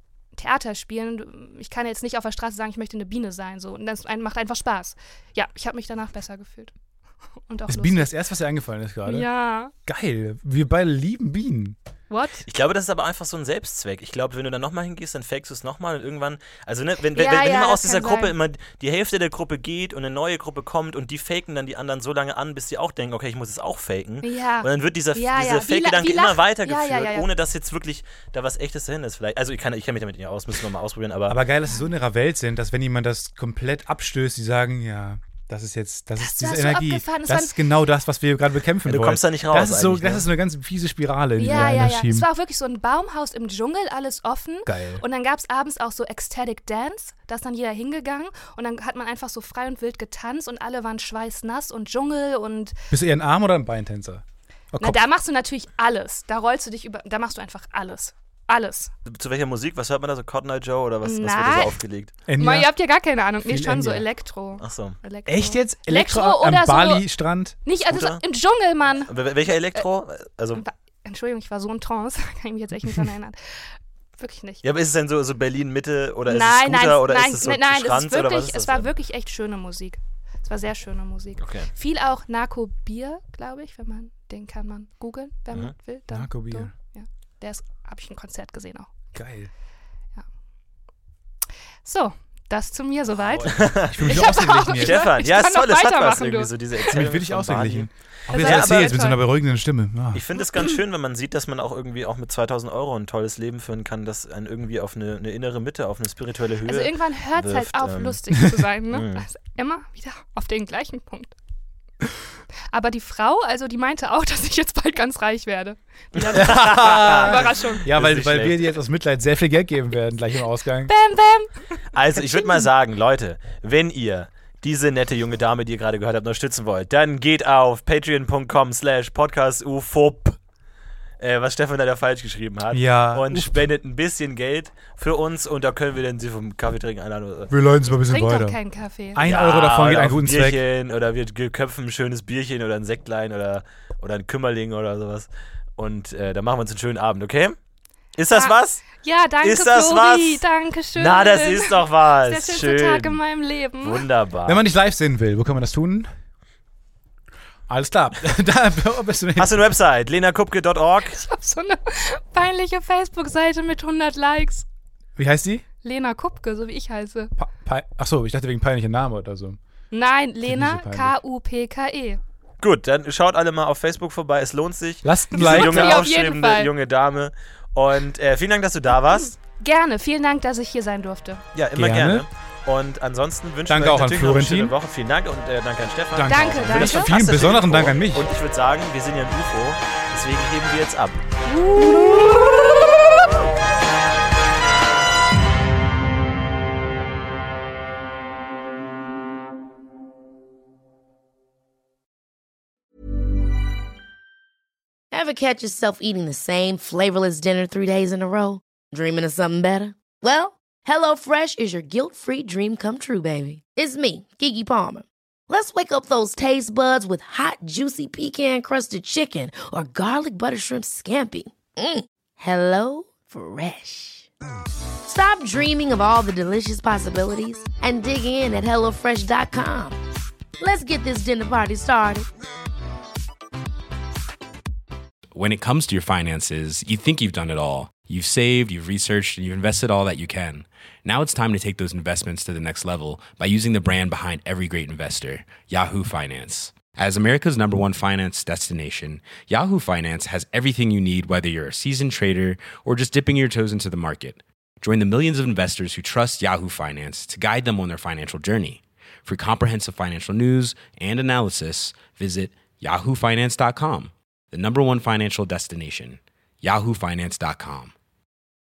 Theaterspielen. Ich kann jetzt nicht auf der Straße sagen, ich möchte eine Biene sein. So. Und das macht einfach Spaß. Ja, ich habe mich danach besser gefühlt. Und auch Ist lustig. Bienen das erste, was dir eingefallen ist gerade? Ja. Geil. Wir beide lieben Bienen. What? Ich glaube, das ist aber einfach so ein Selbstzweck. Ich glaube, wenn du dann nochmal hingehst, dann fakest du es nochmal und irgendwann, also ne, wenn, wenn, Ja, wenn, wenn ja, immer aus das dieser kann Gruppe sein. immer die Hälfte der Gruppe geht und eine neue Gruppe kommt und die faken dann die anderen so lange an, bis sie auch denken, okay, ich muss es auch faken. Ja. Und dann wird dieser, Ja, dieser ja. Wie la- Fake-Gedanke wie lach- immer weitergeführt, Ja, ja, ja, ja. ohne dass jetzt wirklich da was Echtes dahin ist. Vielleicht. Also ich kann, ich kenn mich damit nicht aus, müssen wir mal ausprobieren, aber, Aber geil, dass sie so in ihrer Welt sind, dass wenn jemand das komplett abstößt, die sagen, ja, das ist jetzt, das, Das ist diese war so Energie. abgefahren, das Das waren- ist genau das, was wir gerade bekämpfen Ja, du wollen. kommst da nicht raus Das ist so, eigentlich, das ne? ist eine ganz fiese Spirale, die Ja, wir ja, da ja. schieben. Es war auch wirklich so ein Baumhaus im Dschungel, alles offen. Geil. Und dann gab es abends auch so Ecstatic Dance, da ist dann jeder hingegangen und dann hat man einfach so frei und wild getanzt und alle waren schweißnass und Dschungel und Bist du eher ein Arm- oder ein Beintänzer? Oh, na, Kopf. da machst du natürlich alles. Da rollst du dich über, da machst du einfach alles. Alles. zu welcher Musik? Was hört man da so? Cotton Eye Joe oder was, was wird da Nein. so aufgelegt? Enya? Mal, ihr habt ja gar keine Ahnung. Nee, Viel schon so Enya. Elektro. Ach so. Elektro. Echt jetzt? Elektro, Elektro am oder so- Bali-Strand? Nicht, also so Scooter? im Dschungel, Mann. Wel- Welcher Elektro? Also, Wa- Entschuldigung, ich war so in Trance. Kann ich mich jetzt echt nicht dran erinnern. Wirklich nicht. ja, aber ist es denn so, so Berlin-Mitte oder ist nein, es Scooter nein, oder nein, ist es so nein, nein, es, Schranz ist oder was wirklich, ist es das war denn? wirklich echt schöne Musik. Es war sehr schöne Musik. Okay. Viel auch Narco-Bier, glaube ich, wenn man, den kann man googeln, wenn Mhm. man will. Dann Narco-Bier. So, ja. Der ist, habe ich ein Konzert gesehen auch. Geil. So, das zu mir soweit. Ich fühle mich Ich auch hab ausgeglichen auch- jetzt. Stefan, Ich ja, kann ist toll, noch das hat was weitermachen, irgendwie du. so, diese Ich Erzählung fühle mich von ausgeglichen. Auch Das wie war du aber erzählst, mit so toll. einer beruhigenden Stimme. Ah. Ich finde es ganz schön, wenn man sieht, dass man auch irgendwie auch mit zweitausend Euro ein tolles Leben führen kann, das einen irgendwie auf eine, eine innere Mitte, auf eine spirituelle Höhe. Also irgendwann hört es halt wirft, auf, ähm. lustig zu sein. Ne? Mhm. Also immer wieder auf den gleichen Punkt. Aber die Frau, also die meinte auch, dass ich jetzt bald ganz reich werde. Die hat- Überraschung. Ja, Das ist weil, nicht weil wir schlecht. dir jetzt aus Mitleid sehr viel Geld geben werden, gleich im Ausgang. Bam, bam. Also ich würde mal sagen, Leute, wenn ihr diese nette junge Dame, die ihr gerade gehört habt, unterstützen wollt, dann geht auf patreon.com slash podcastufop, äh, was Stefan da falsch geschrieben hat, Ja. und Uff. spendet ein bisschen Geld für uns und da können wir dann sie vom Kaffee trinken einladen. Wir leiten es mal ein bisschen Trink weiter. doch keinen Kaffee. Ein Euro davon geht oder an auf einen ein guten Zweck. Bierchen oder wir köpfen ein schönes Bierchen oder ein Sektlein oder, oder ein Kümmerling oder sowas. Und äh, dann machen wir uns einen schönen Abend, okay? Ist das Ah, was? Ja, danke, Ist das Flori. was? Danke schön. Na, das ist doch was. der schönste Schön. Tag in meinem Leben. Wunderbar. Wenn man dich live sehen will, wo kann man das tun? Alles klar. Da bist du nicht. Hast du eine Website? lenakupke punkt org? Ich habe so eine peinliche Facebook-Seite mit hundert Likes. Wie heißt die? Lena Kupke, so wie ich heiße. Pa Pe Achso, ich dachte wegen peinlichem Namen oder so. Nein, nicht Lena, so peinlich. K U P K E. Gut, dann schaut alle mal auf Facebook vorbei. Es lohnt sich. Lasst ein Diese Like Lohnt sich junge, da. auf jeden aufstrebende Fall. junge Dame. Und äh, vielen Dank, dass du da warst. Gerne, vielen Dank, dass ich hier sein durfte. Ja, immer Gerne. gerne. Und ansonsten wünschen Danke wir auch euch an natürlich noch eine Florentin. schöne Woche. Vielen Dank und äh, danke an Stefan. Danke. Danke, Für das danke. Vielen fantastische besonderen Intro. Dank an mich. Und ich würde sagen, wir sind ja ein U F O, deswegen heben wir jetzt ab. Ever catch yourself eating the same flavorless dinner three days in a row? Dreaming of something better? Well, HelloFresh is your guilt-free dream come true, baby. It's me, Keke Palmer. Let's wake up those taste buds with hot, juicy pecan-crusted chicken or garlic butter shrimp scampi. Mm. Hello Fresh. Stop dreaming of all the delicious possibilities and dig in at hello fresh dot com. Let's get this dinner party started. When it comes to your finances, you think you've done it all. You've saved, you've researched, and you've invested all that you can. Now it's time to take those investments to the next level by using the brand behind every great investor, Yahoo Finance. As America's number one finance destination, Yahoo Finance has everything you need, whether you're a seasoned trader or just dipping your toes into the market. Join the millions of investors who trust Yahoo Finance to guide them on their financial journey. For comprehensive financial news and analysis, visit yahoo finance dot com, the number one financial destination, yahoo finance dot com.